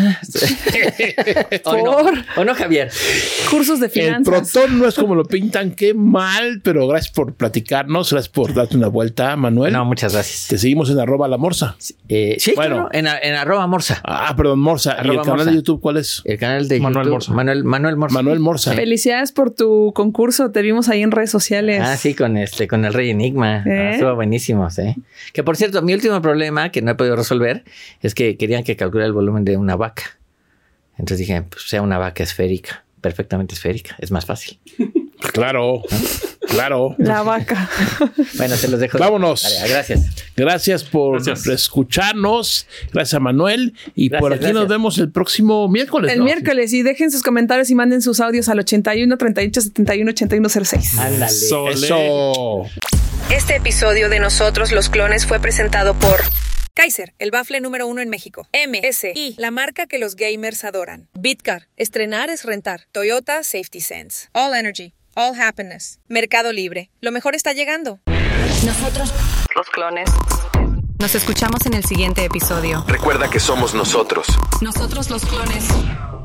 ¿O no, Javier?
Cursos de finanzas.
El protón no es como lo pintan, qué mal, pero gracias por platicarnos, gracias por darte una vuelta, Manuel.
No, muchas gracias.
Te seguimos en @lamorsa.
Sí, bueno, claro, en @morsa.
Perdón, Morsa. ¿Y el canal de YouTube cuál es?
El canal de
Manuel
YouTube.
Morsa.
Manuel Morsa.
Manuel Morsa.
Felicidades por tu concurso, te vimos ahí en redes sociales.
Sí, con el Rey Enigma. Estuvo buenísimo, ¿sí? Que por cierto, mi último problema que no he podido resolver es que querían que calculara el volumen de una vaca. Entonces dije, pues sea una vaca esférica, perfectamente esférica, es más fácil.
Claro, claro.
La vaca.
Bueno, se los dejo.
Vámonos.
Gracias.
Gracias por escucharnos. Gracias a Manuel. Y por aquí nos vemos el próximo miércoles.
El miércoles. Y dejen sus comentarios y manden sus audios al 81 38 71 81 06.
Ándale.
Eso.
Este episodio de Nosotros los Clones fue presentado por Kaiser, el bafle número 1 en México. MSI, la marca que los gamers adoran. Bitcar, estrenar es rentar. Toyota Safety Sense. All Energy, All Happiness. Mercado Libre, lo mejor está llegando.
Nosotros los clones.
Nos escuchamos en el siguiente episodio.
Recuerda que somos nosotros.
Nosotros los clones.